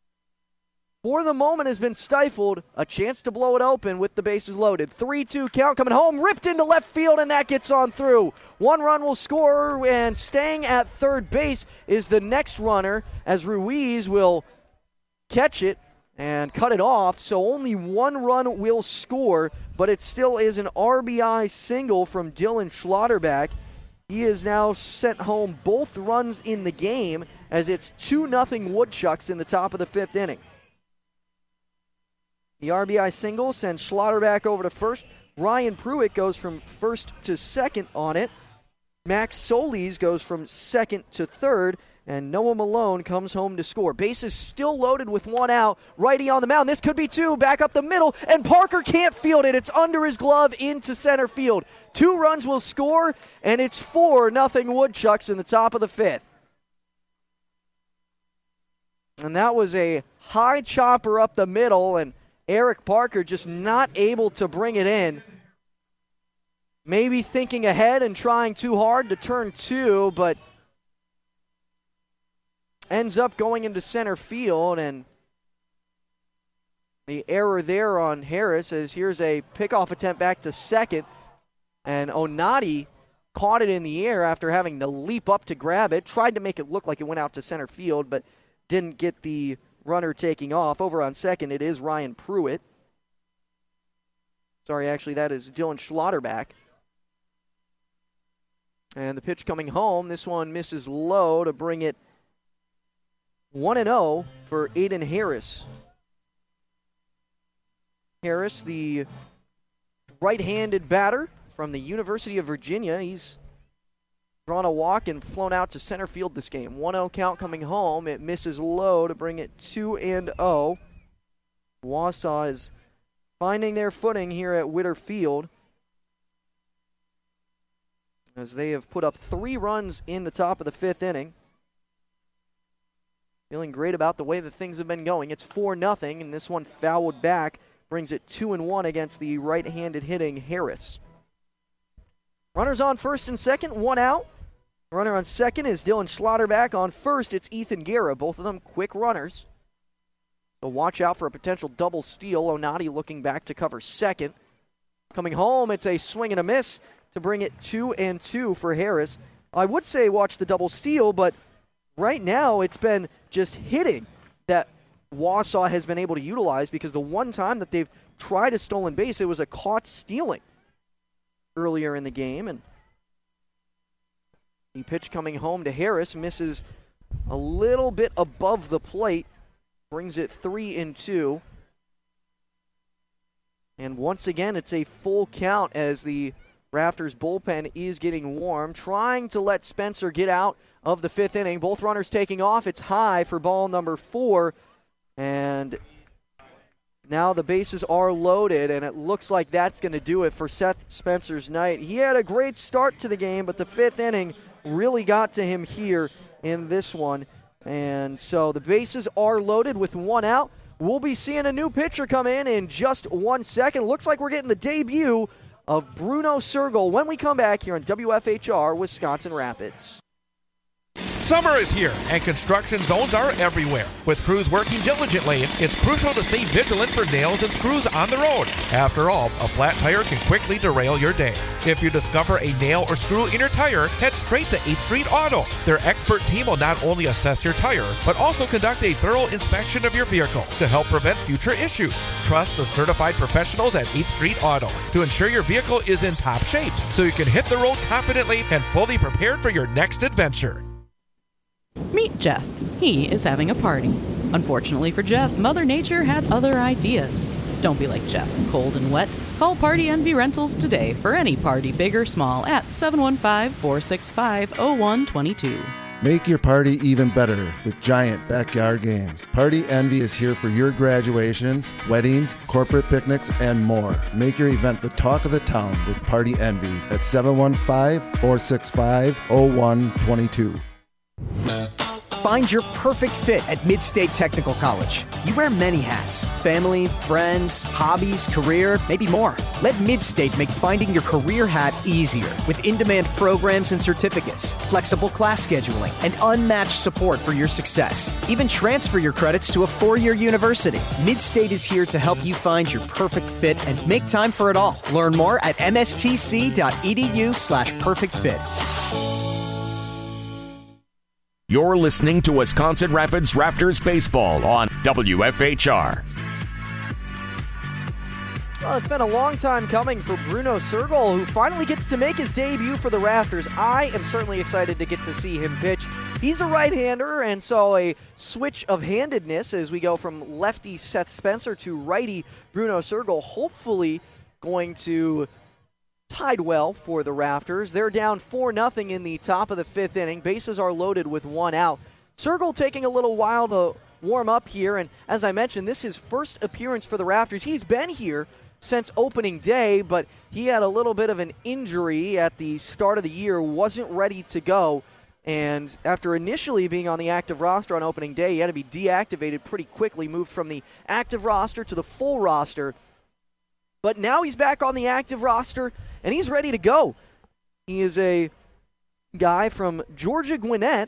for the moment, has been stifled. A chance to blow it open with the bases loaded. three two count coming home, ripped into left field, and that gets on through. One run will score, and staying at third base is the next runner, as Ruiz will catch it and cut it off. So only one run will score, but it still is an R B I single from Dylan Schlotterbeck. He is now sent home both runs in the game, as it's two nothing Woodchucks in the top of the fifth inning. The R B I single sends Schlotterbeck over to first. Ryan Pruitt goes from first to second on it. Max Solis goes from second to third. And Noah Malone comes home to score. Bases still loaded with one out. Righty on the mound. This could be two. Back up the middle. And Parker can't field it. It's under his glove into center field. Two runs will score. And it's four nothing Woodchucks in the top of the fifth. And that was a high chopper up the middle. And Eric Parker just not able to bring it in. Maybe thinking ahead and trying too hard to turn two, but ends up going into center field, and the error there on Harris is here's a pickoff attempt back to second, and Onati caught it in the air after having to leap up to grab it, tried to make it look like it went out to center field, but didn't get the runner taking off. Over on second, it is Ryan Pruitt. Sorry, actually, that is Dylan Schlotterbeck. And the pitch coming home, this one misses low to bring it one and oh for Aiden Harris. Harris, the right-handed batter from the University of Virginia. He's drawn a walk and flown out to center field this game. one oh count coming home. It misses low to bring it two and oh. Wausau is finding their footing here at Witter Field, as they have put up three runs in the top of the fifth inning. Feeling great about the way that things have been going. It's four nothing, and this one fouled back brings it two and one against the right-handed hitting Harris. Runners on first and second, one out. Runner on second is Dylan Schlotterbeck. On first, it's Ethan Guerra. Both of them quick runners. So watch out for a potential double steal. Onati looking back to cover second. Coming home, it's a swing and a miss to bring it two and two for Harris. I would say watch the double steal, but right now it's been just hitting that Wausau has been able to utilize, because the one time that they've tried a stolen base, it was a caught stealing earlier in the game. And the pitch coming home to Harris misses a little bit above the plate, brings it three and two. And once again, it's a full count as the Rafters bullpen is getting warm, trying to let Spencer get out of the fifth inning. Both runners taking off. It's high for ball number four. And now the bases are loaded, and it looks like that's going to do it for Seth Spencer's night. He had a great start to the game, but the fifth inning really got to him here in this one. And so the bases are loaded with one out. We'll be seeing a new pitcher come in in just one second. Looks like we're getting the debut of Bruno Sergel when we come back here on W F H R Wisconsin Rapids. Summer is here, and construction zones are everywhere. With crews working diligently, it's crucial to stay vigilant for nails and screws on the road. After all, a flat tire can quickly derail your day. If you discover a nail or screw in your tire, head straight to eighth Street Auto. Their expert team will not only assess your tire, but also conduct a thorough inspection of your vehicle to help prevent future issues. Trust the certified professionals at eighth Street Auto to ensure your vehicle is in top shape, so you can hit the road confidently and fully prepared for your next adventure. Meet Jeff. He is having a party. Unfortunately for Jeff, Mother Nature had other ideas. Don't be like Jeff, cold and wet. Call Party Envy Rentals today for any party, big or small, at seven one five, four six five, zero one two two. Make your party even better with giant backyard games. Party Envy is here for your graduations, weddings, corporate picnics, and more. Make your event the talk of the town with Party Envy at seven one five, four six five, zero one two two. Find your perfect fit at Midstate Technical College. You wear many hats: family, friends, hobbies, career, maybe more. Let Midstate make finding your career hat easier with in-demand programs and certificates, flexible class scheduling, and unmatched support for your success. Even transfer your credits to a four-year university. Midstate is here to help you find your perfect fit and make time for it all. Learn more at mstc.edu slash perfect fit. You're listening to Wisconsin Rapids Raptors Baseball on W F H R. Well, it's been a long time coming for Bruno Sergel, who finally gets to make his debut for the Raptors. I am certainly excited to get to see him pitch. He's a right-hander, and so a switch of handedness as we go from lefty Seth Spencer to righty Bruno Sergel, hopefully going to tide well for the Raptors. They're down four nothing in the top of the fifth inning. Bases are loaded with one out. Sergel taking a little while to warm up here, and as I mentioned, this is his first appearance for the Raptors. He's been here since opening day, but he had a little bit of an injury at the start of the year, wasn't ready to go, and after initially being on the active roster on opening day, he had to be deactivated pretty quickly, moved from the active roster to the full roster. But now he's back on the active roster, and he's ready to go. He is a guy from Georgia Gwinnett.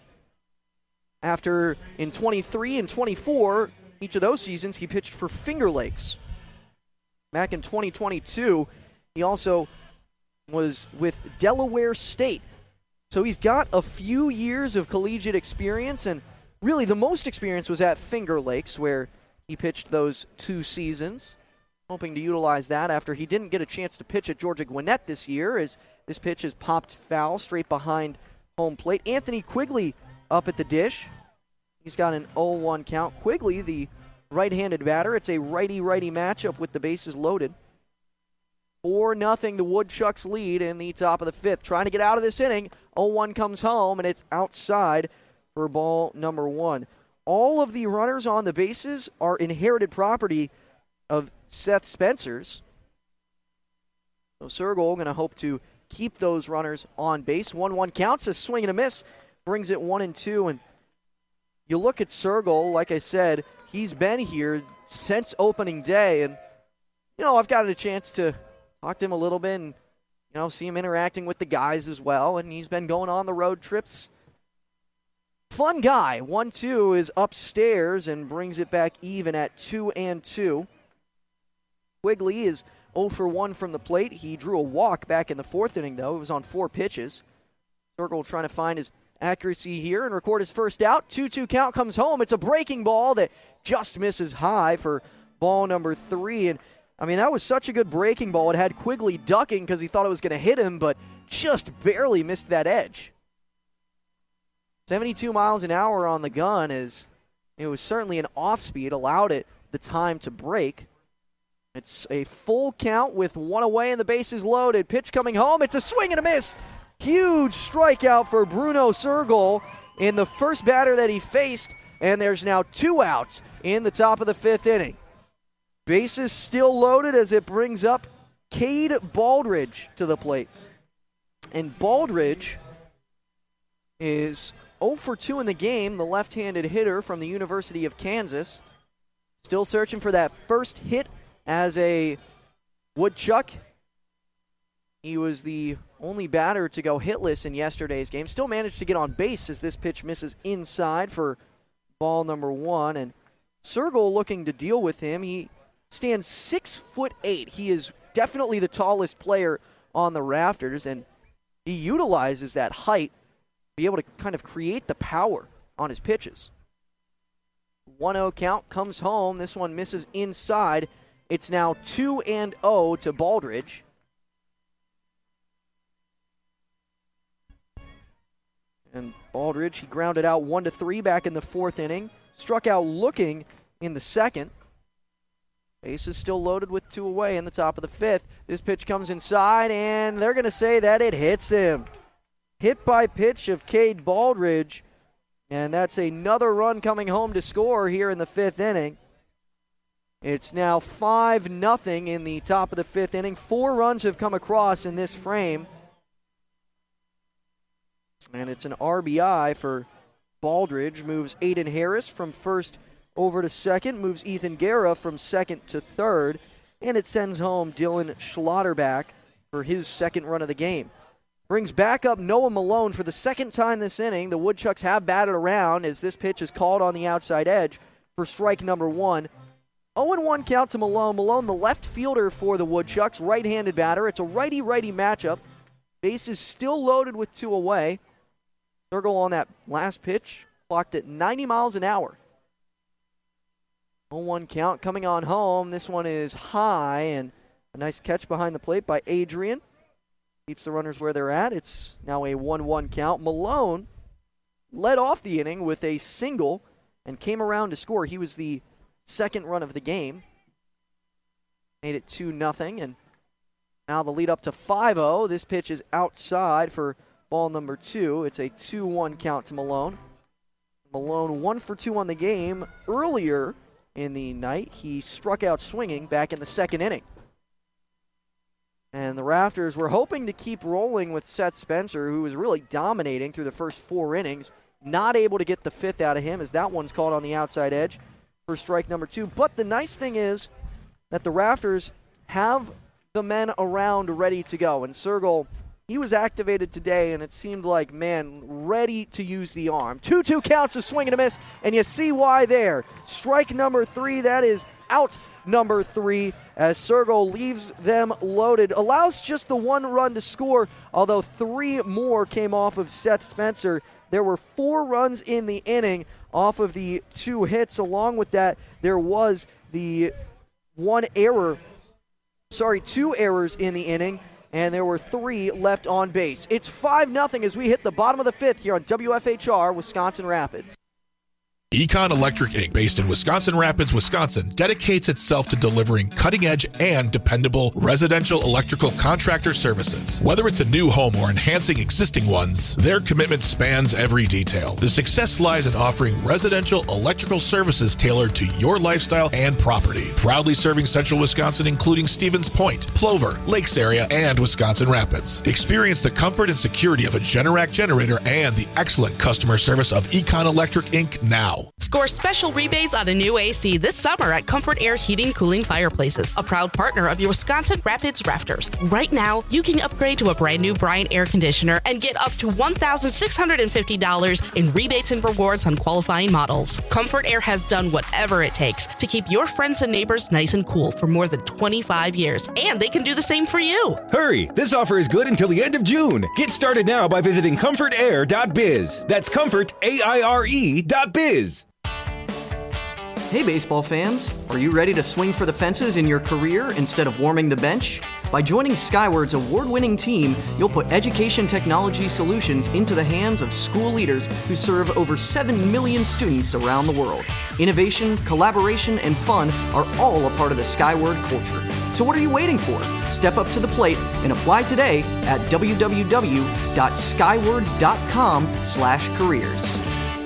After in twenty-three and twenty-four, each of those seasons, he pitched for Finger Lakes. Back in twenty twenty-two, he also was with Delaware State. So he's got a few years of collegiate experience, and really the most experience was at Finger Lakes, where he pitched those two seasons. Hoping to utilize that after he didn't get a chance to pitch at Georgia Gwinnett this year, as this pitch is popped foul straight behind home plate. Anthony Quigley up at the dish. He's got an oh one count. Quigley, the right-handed batter. It's a righty-righty matchup with the bases loaded. four nothing, the Woodchucks lead in the top of the fifth. Trying to get out of this inning. oh one comes home, and it's outside for ball number one. All of the runners on the bases are inherited property of Seth Spencer's. So Sergel going to hope to keep those runners on base. one one counts, a swing and a miss, brings it one and two. And you look at Sergel, like I said, he's been here since opening day. And, you know, I've gotten a chance to talk to him a little bit and, you know, see him interacting with the guys as well. And he's been going on the road trips. Fun guy. one two is upstairs and brings it back even at two and two. Quigley is oh for one from the plate. He drew a walk back in the fourth inning, though. It was on four pitches. Sergel trying to find his accuracy here and record his first out. two two count comes home. It's a breaking ball that just misses high for ball number three. And, I mean, that was such a good breaking ball. It had Quigley ducking because he thought it was going to hit him, but just barely missed that edge. seventy-two miles an hour on the gun is, it was certainly an off speed, allowed it the time to break. It's a full count with one away and the bases loaded. Pitch coming home. It's a swing and a miss. Huge strikeout for Bruno Sergel in the first batter that he faced, and there's now two outs in the top of the fifth inning. Bases still loaded as it brings up Cade Baldridge to the plate. And Baldridge is oh for two in the game, the left-handed hitter from the University of Kansas. Still searching for that first hit as a Woodchuck. He was the only batter to go hitless in yesterday's game. Still managed to get on base as this pitch misses inside for ball number one. And Sergel looking to deal with him. He stands six foot eight. He is definitely the tallest player on the Rafters, and he utilizes that height to be able to kind of create the power on his pitches. one oh count comes home. This one misses inside. It's now two and oh to Baldridge. And Baldridge, he grounded out one to three back in the fourth inning. Struck out looking in the second. Base is still loaded with two away in the top of the fifth. This pitch comes inside, and they're going to say that it hits him. Hit by pitch of Cade Baldridge, and that's another run coming home to score here in the fifth inning. It's now five nothing in the top of the fifth inning. Four runs have come across in this frame. And it's an R B I for Baldridge. Moves Aiden Harris from first over to second. Moves Ethan Guerra from second to third. And it sends home Dylan Schlotterback for his second run of the game. Brings back up Noah Malone for the second time this inning. The Woodchucks have batted around as this pitch is called on the outside edge for strike number one. oh and one count to Malone. Malone, the left fielder for the Woodchucks, right-handed batter. It's a righty-righty matchup. Base is still loaded with two away. Sergel on that last pitch clocked at ninety miles an hour. oh one count coming on home. This one is high, and a nice catch behind the plate by Adrian. Keeps the runners where they're at. It's now a one one count. Malone led off the inning with a single and came around to score. He was the second run of the game. Made it two nothing, and now the lead up to five oh. This pitch is outside for ball number two. It's a two one count to Malone. Malone one for two on the game. Earlier in the night, he struck out swinging back in the second inning. And the Rafters were hoping to keep rolling with Seth Spencer, who was really dominating through the first four innings. Not able to get the fifth out of him as that one's called on the outside edge for strike number two. But the nice thing is that the Rafters have the men around ready to go. And Sergel, he was activated today, and it seemed like, man, ready to use the arm. two two counts, a swing and a miss, and you see why there. Strike number three, that is out number three, as Sergel leaves them loaded. Allows just the one run to score, although three more came off of Seth Spencer. There were four runs in the inning off of the two hits. Along with that, there was the one error, sorry, two errors in the inning, and there were three left on base. It's five nothing as we hit the bottom of the fifth here on W F H R Wisconsin Rapids. Econ Electric Incorporated, based in Wisconsin Rapids, Wisconsin, dedicates itself to delivering cutting-edge and dependable residential electrical contractor services. Whether it's a new home or enhancing existing ones, their commitment spans every detail. The success lies in offering residential electrical services tailored to your lifestyle and property. Proudly serving central Wisconsin, including Stevens Point, Plover, Lakes area, and Wisconsin Rapids. Experience the comfort and security of a Generac generator and the excellent customer service of Econ Electric Incorporated now. Score special rebates on a new A C this summer at Comfort Air Heating Cooling Fireplaces, a proud partner of your Wisconsin Rapids Rafters. Right now, you can upgrade to a brand new Bryant air conditioner and get up to one thousand six hundred fifty dollars in rebates and rewards on qualifying models. Comfort Air has done whatever it takes to keep your friends and neighbors nice and cool for more than twenty-five years, and they can do the same for you. Hurry! This offer is good until the end of June. Get started now by visiting comfort air dot biz. That's comfort, A I R E dot biz. Hey baseball fans, are you ready to swing for the fences in your career instead of warming the bench? By joining Skyward's award-winning team, you'll put education technology solutions into the hands of school leaders who serve over seven million students around the world. Innovation, collaboration, and fun are all a part of the Skyward culture. So what are you waiting for? Step up to the plate and apply today at w w w dot skyward dot com slash careers.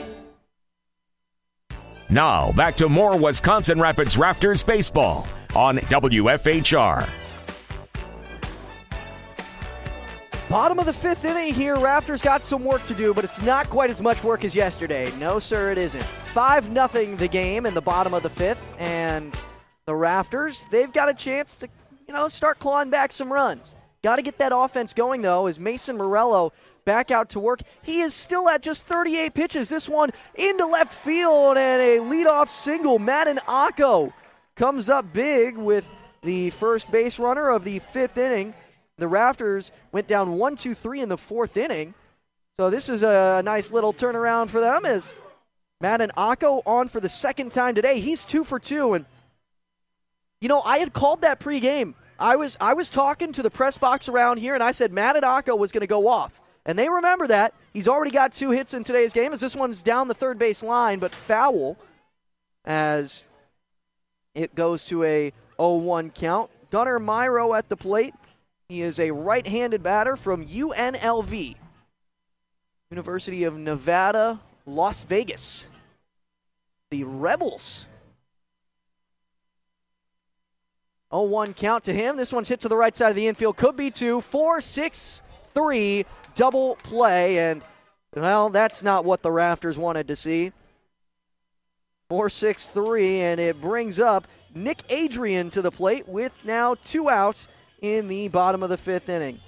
Now, back to more Wisconsin Rapids Rafters baseball on W F H R. Bottom of the fifth inning here. Raptors got some work to do, but it's not quite as much work as yesterday. No, sir, it isn't. five nothing the game in the bottom of the fifth, and the Raptors, they've got a chance to, you know, start clawing back some runs. Got to get that offense going, though, as Mason Morello back out to work. He is still at just thirty-eight pitches. This one into left field, and a leadoff single. Madden Akko comes up big with the first base runner of the fifth inning. The Raptors went down one two three in the fourth inning. So this is a nice little turnaround for them as Madden Akko on for the second time today. He's two for two. And, you know, I had called that pregame. I was I was talking to the press box around here, and I said Madden Akko was going to go off. And they remember that. He's already got two hits in today's game as this one's down the third base line, but foul as it goes to a oh one count. Gunnar Myro at the plate. He is a right-handed batter from U N L V, University of Nevada, Las Vegas. The Rebels. oh one count to him. This one's hit to the right side of the infield. Could be two. four six three double play. And, well, that's not what the Raptors wanted to see. four six three, and it brings up Nick Adrian to the plate with now two outs in the bottom of the fifth inning.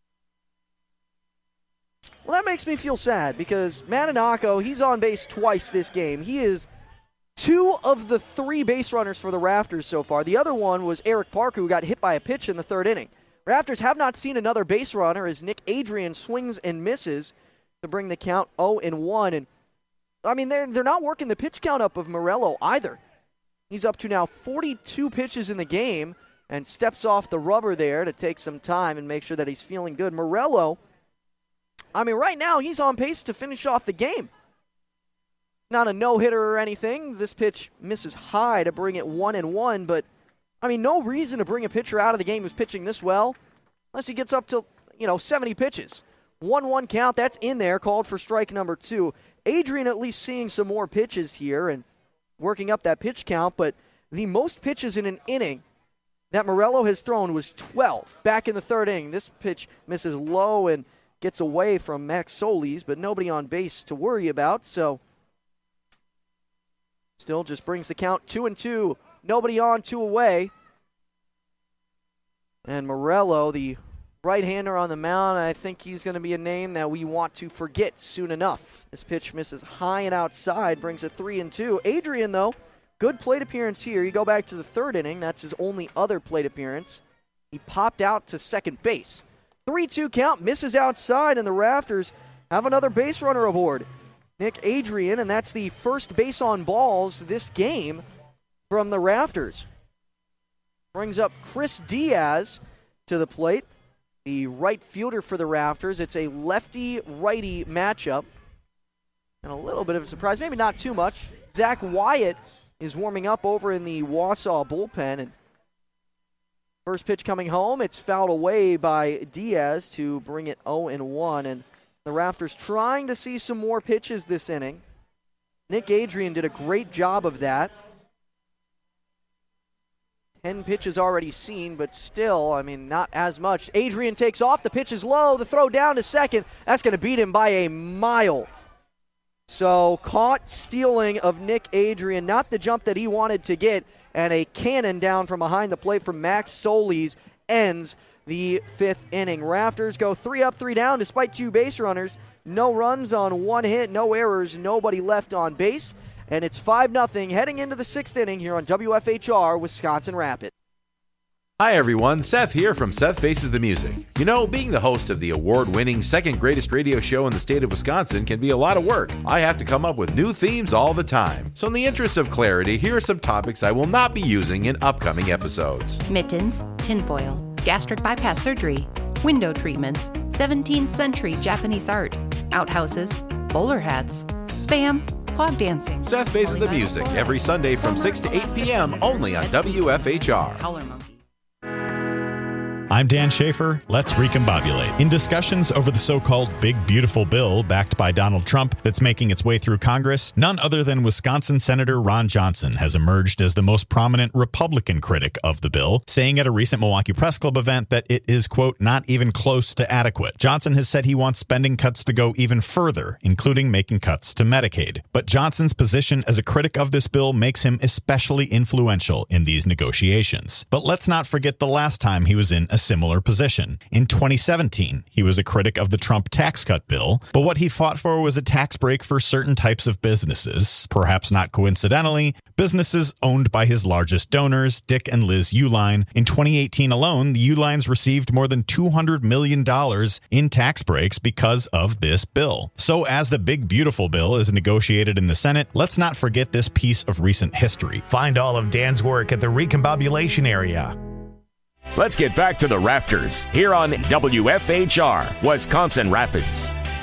Well, that makes me feel sad because Madden Akko, he's on base twice this game. He is two of the three base runners for the Raptors so far. The other one was Eric Parker, who got hit by a pitch in the third inning. Raptors have not seen another base runner as Nick Adrian swings and misses to bring the count oh and one. And I mean, they're, they're not working the pitch count up of Morello either. He's up to now forty-two pitches in the game and steps off the rubber there to take some time and make sure that he's feeling good. Morello, I mean, right now he's on pace to finish off the game. Not a no-hitter or anything. This pitch misses high to bring it one and one, but, I mean, no reason to bring a pitcher out of the game who's pitching this well unless he gets up to, you know, seventy pitches. one one count, that's in there, called for strike number two. Adrian at least seeing some more pitches here and working up that pitch count, but the most pitches in an inning that Morello has thrown was twelve back in the third inning. This pitch misses low and gets away from Max Solis, but nobody on base to worry about, so still just brings the count two and two. Nobody on, two away. And Morello, the right-hander on the mound, I think he's going to be a name that we want to forget soon enough. This pitch misses high and outside, brings a three and two. Adrian, though, good plate appearance here. You go back to the third inning. That's his only other plate appearance. He popped out to second base. three two count, misses outside, and the Raptors have another base runner aboard. Nick Adrian, and that's the first base on balls this game from the Raptors. Brings up Chris Diaz to the plate, the right fielder for the Raptors. It's a lefty-righty matchup. And a little bit of a surprise, maybe not too much. Zach Wyatt is warming up over in the Wausau bullpen. And first pitch coming home, it's fouled away by Diaz to bring it oh and one. And the Raptors trying to see some more pitches this inning. Nick Adrian did a great job of that. Ten pitches already seen, but still, I mean, not as much. Adrian takes off. The pitch is low. The throw down to second. That's going to beat him by a mile. So caught stealing of Nick Adrian. Not the jump that he wanted to get. And a cannon down from behind the plate from Max Solis ends the fifth inning. Raptors go three up, three down despite two base runners. No runs on one hit, no errors, nobody left on base. And it's five nothing heading into the sixth inning here on W F H R Wisconsin Rapids. Hi everyone, Seth here from Seth Faces the Music. You know, being the host of the award-winning second greatest radio show in the state of Wisconsin can be a lot of work. I have to come up with new themes all the time. So in the interest of clarity, here are some topics I will not be using in upcoming episodes. Mittens, tinfoil, gastric bypass surgery, window treatments, seventeenth century Japanese art, outhouses, bowler hats, spam, clog dancing. Seth Faces the Music every Sunday from six to eight p.m. only on W F H R. Howler monkeys. I'm Dan Schaefer. Let's recombobulate. In discussions over the so-called Big Beautiful Bill backed by Donald Trump that's making its way through Congress, none other than Wisconsin Senator Ron Johnson has emerged as the most prominent Republican critic of the bill, saying at a recent Milwaukee Press Club event that it is, quote, not even close to adequate. Johnson has said he wants spending cuts to go even further, including making cuts to Medicaid. But Johnson's position as a critic of this bill makes him especially influential in these negotiations. But let's not forget the last time he was in a similar position. In twenty seventeen, he was a critic of the Trump tax cut bill, but what he fought for was a tax break for certain types of businesses, perhaps not coincidentally, businesses owned by his largest donors, Dick and Liz Uihlein. In twenty eighteen alone, the Uihleins received more than two hundred million dollars in tax breaks because of this bill. So as the Big Beautiful Bill is negotiated in the Senate, let's not forget this piece of recent history. Find all of Dan's work at the Recombobulation area. Let's get back to the Rafters here on W F H R, Wisconsin Rapids.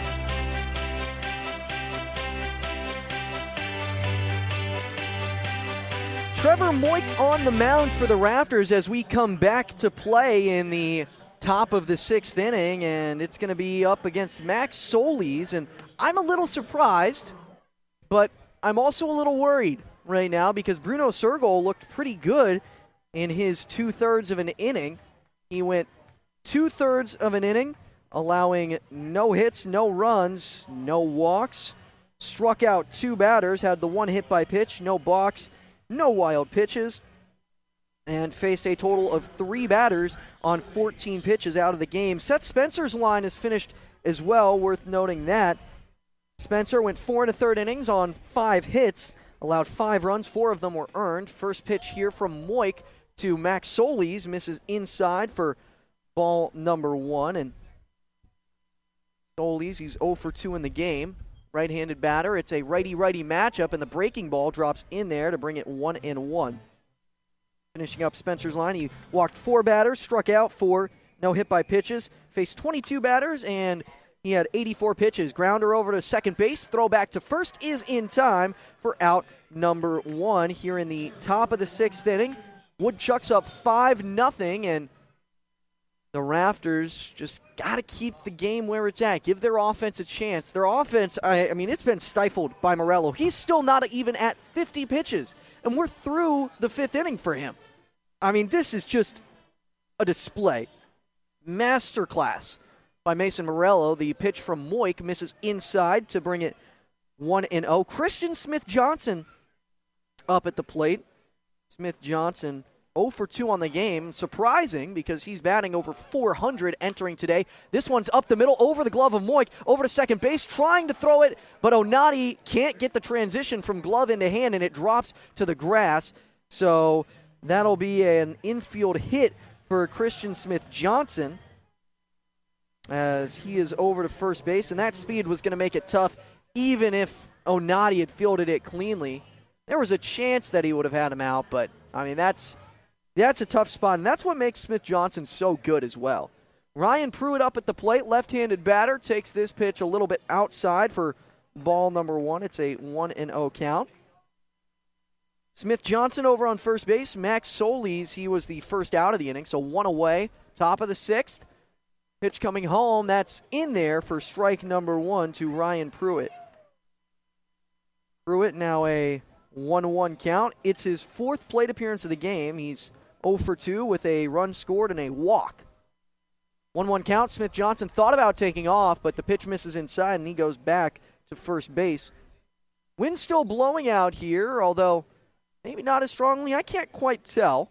Trevor Moik on the mound for the Rafters as we come back to play in the top of the sixth inning, and it's going to be up against Max Solis. And I'm a little surprised, but I'm also a little worried right now because Bruno Sergol looked pretty good in his two-thirds of an inning. He went two-thirds of an inning, allowing no hits, no runs, no walks, struck out two batters, had the one hit by pitch, no balks, no wild pitches, and faced a total of three batters on fourteen pitches out of the game. Seth Spencer's line is finished as well, worth noting that. Spencer went four and a third innings on five hits, allowed five runs, four of them were earned. First pitch here from Moik to Max Solis, misses inside for ball number one, and Solis, he's oh for two in the game. Right-handed batter. It's a righty-righty matchup, and the breaking ball drops in there to bring it one and one. Finishing up Spencer's line, he walked four batters, struck out four, no hit by pitches, faced twenty-two batters, and he had eighty-four pitches. Grounder over to second base, throw back to first is in time for out number one here in the top of the sixth inning. Woodchucks up five nothing, and the Rafters just got to keep the game where it's at. Give their offense a chance. Their offense, I, I mean, it's been stifled by Morello. He's still not even at fifty pitches, and we're through the fifth inning for him. I mean, this is just a display. Masterclass by Mason Morello. The pitch from Moik misses inside to bring it one and oh. Christian Smith-Johnson up at the plate. Smith-Johnson oh for two on the game. Surprising because he's batting over four hundred entering today. This one's up the middle over the glove of Moik, over to second base, trying to throw it, but Onati can't get the transition from glove into hand, and it drops to the grass. So that'll be an infield hit for Christian Smith-Johnson as he is over to first base, and that speed was going to make it tough even if Onati had fielded it cleanly. There was a chance that he would have had him out, but, I mean, that's that's a tough spot, and that's what makes Smith-Johnson so good as well. Ryan Pruitt up at the plate, left-handed batter, takes this pitch a little bit outside for ball number one. It's a one and oh count. Smith-Johnson over on first base. Max Solis, he was the first out of the inning, so one away, top of the sixth. Pitch coming home, that's in there for strike number one to Ryan Pruitt. Pruitt now a one one count. It's his fourth plate appearance of the game. He's oh for two with a run scored and a walk. one one count. Smith-Johnson thought about taking off, but the pitch misses inside, and he goes back to first base. Wind's still blowing out here, although maybe not as strongly. I can't quite tell.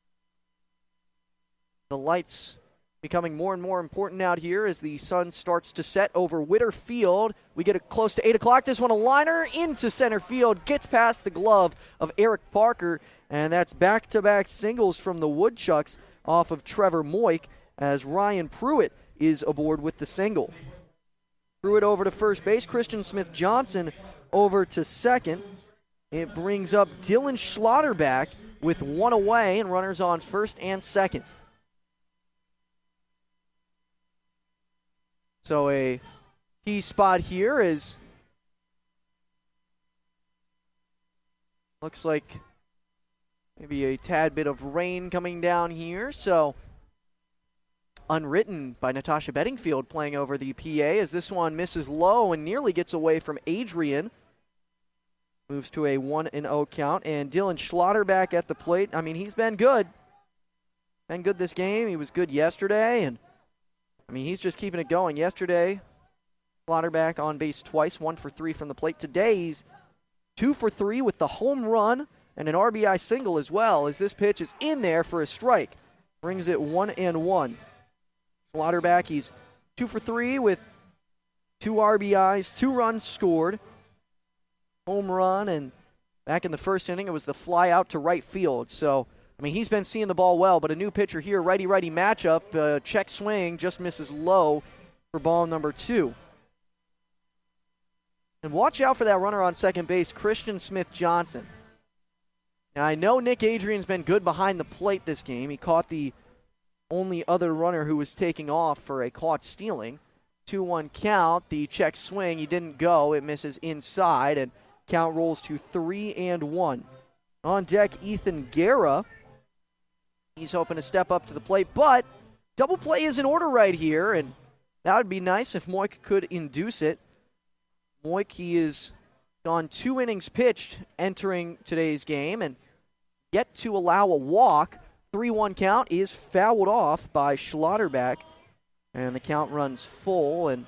The lights becoming more and more important out here as the sun starts to set over Witter Field. We get it close to eight o'clock. This one a liner into center field. Gets past the glove of Eric Parker. And that's back-to-back singles from the Woodchucks off of Trevor Moik as Ryan Pruitt is aboard with the single. Pruitt over to first base. Christian Smith-Johnson over to second. It brings up Dylan Schlotterback with one away and runners on first and second. So a key spot here is, looks like maybe a tad bit of rain coming down here. So Unwritten by Natasha Bedingfield playing over the P A as this one misses low and nearly gets away from Adrian. Moves to a one and oh count, and Dylan Schlotterback at the plate. I mean, he's been good. Been good this game. He was good yesterday, and I mean, he's just keeping it going. Yesterday, Schlotterback on base twice, one for three from the plate. Today, he's two for three with the home run and an R B I single as well, as this pitch is in there for a strike. Brings it one and one. Schlotterback, he's two for three with two R B Is, two runs scored. Home run, and back in the first inning, it was the fly out to right field. So, I mean, he's been seeing the ball well, but a new pitcher here, righty-righty matchup. Uh, check swing, just misses low for ball number two. And watch out for that runner on second base, Christian Smith-Johnson. Now, I know Nick Adrian's been good behind the plate this game. He caught the only other runner who was taking off for a caught stealing. two one count, the check swing, he didn't go. It misses inside, and count rolls to three and one. On deck, Ethan Guerra. He's hoping to step up to the plate, but double play is in order right here, and that would be nice if Moik could induce it. Moik, he is gone two innings pitched entering today's game, and yet to allow a walk. three one count is fouled off by Schlotterback, and the count runs full, and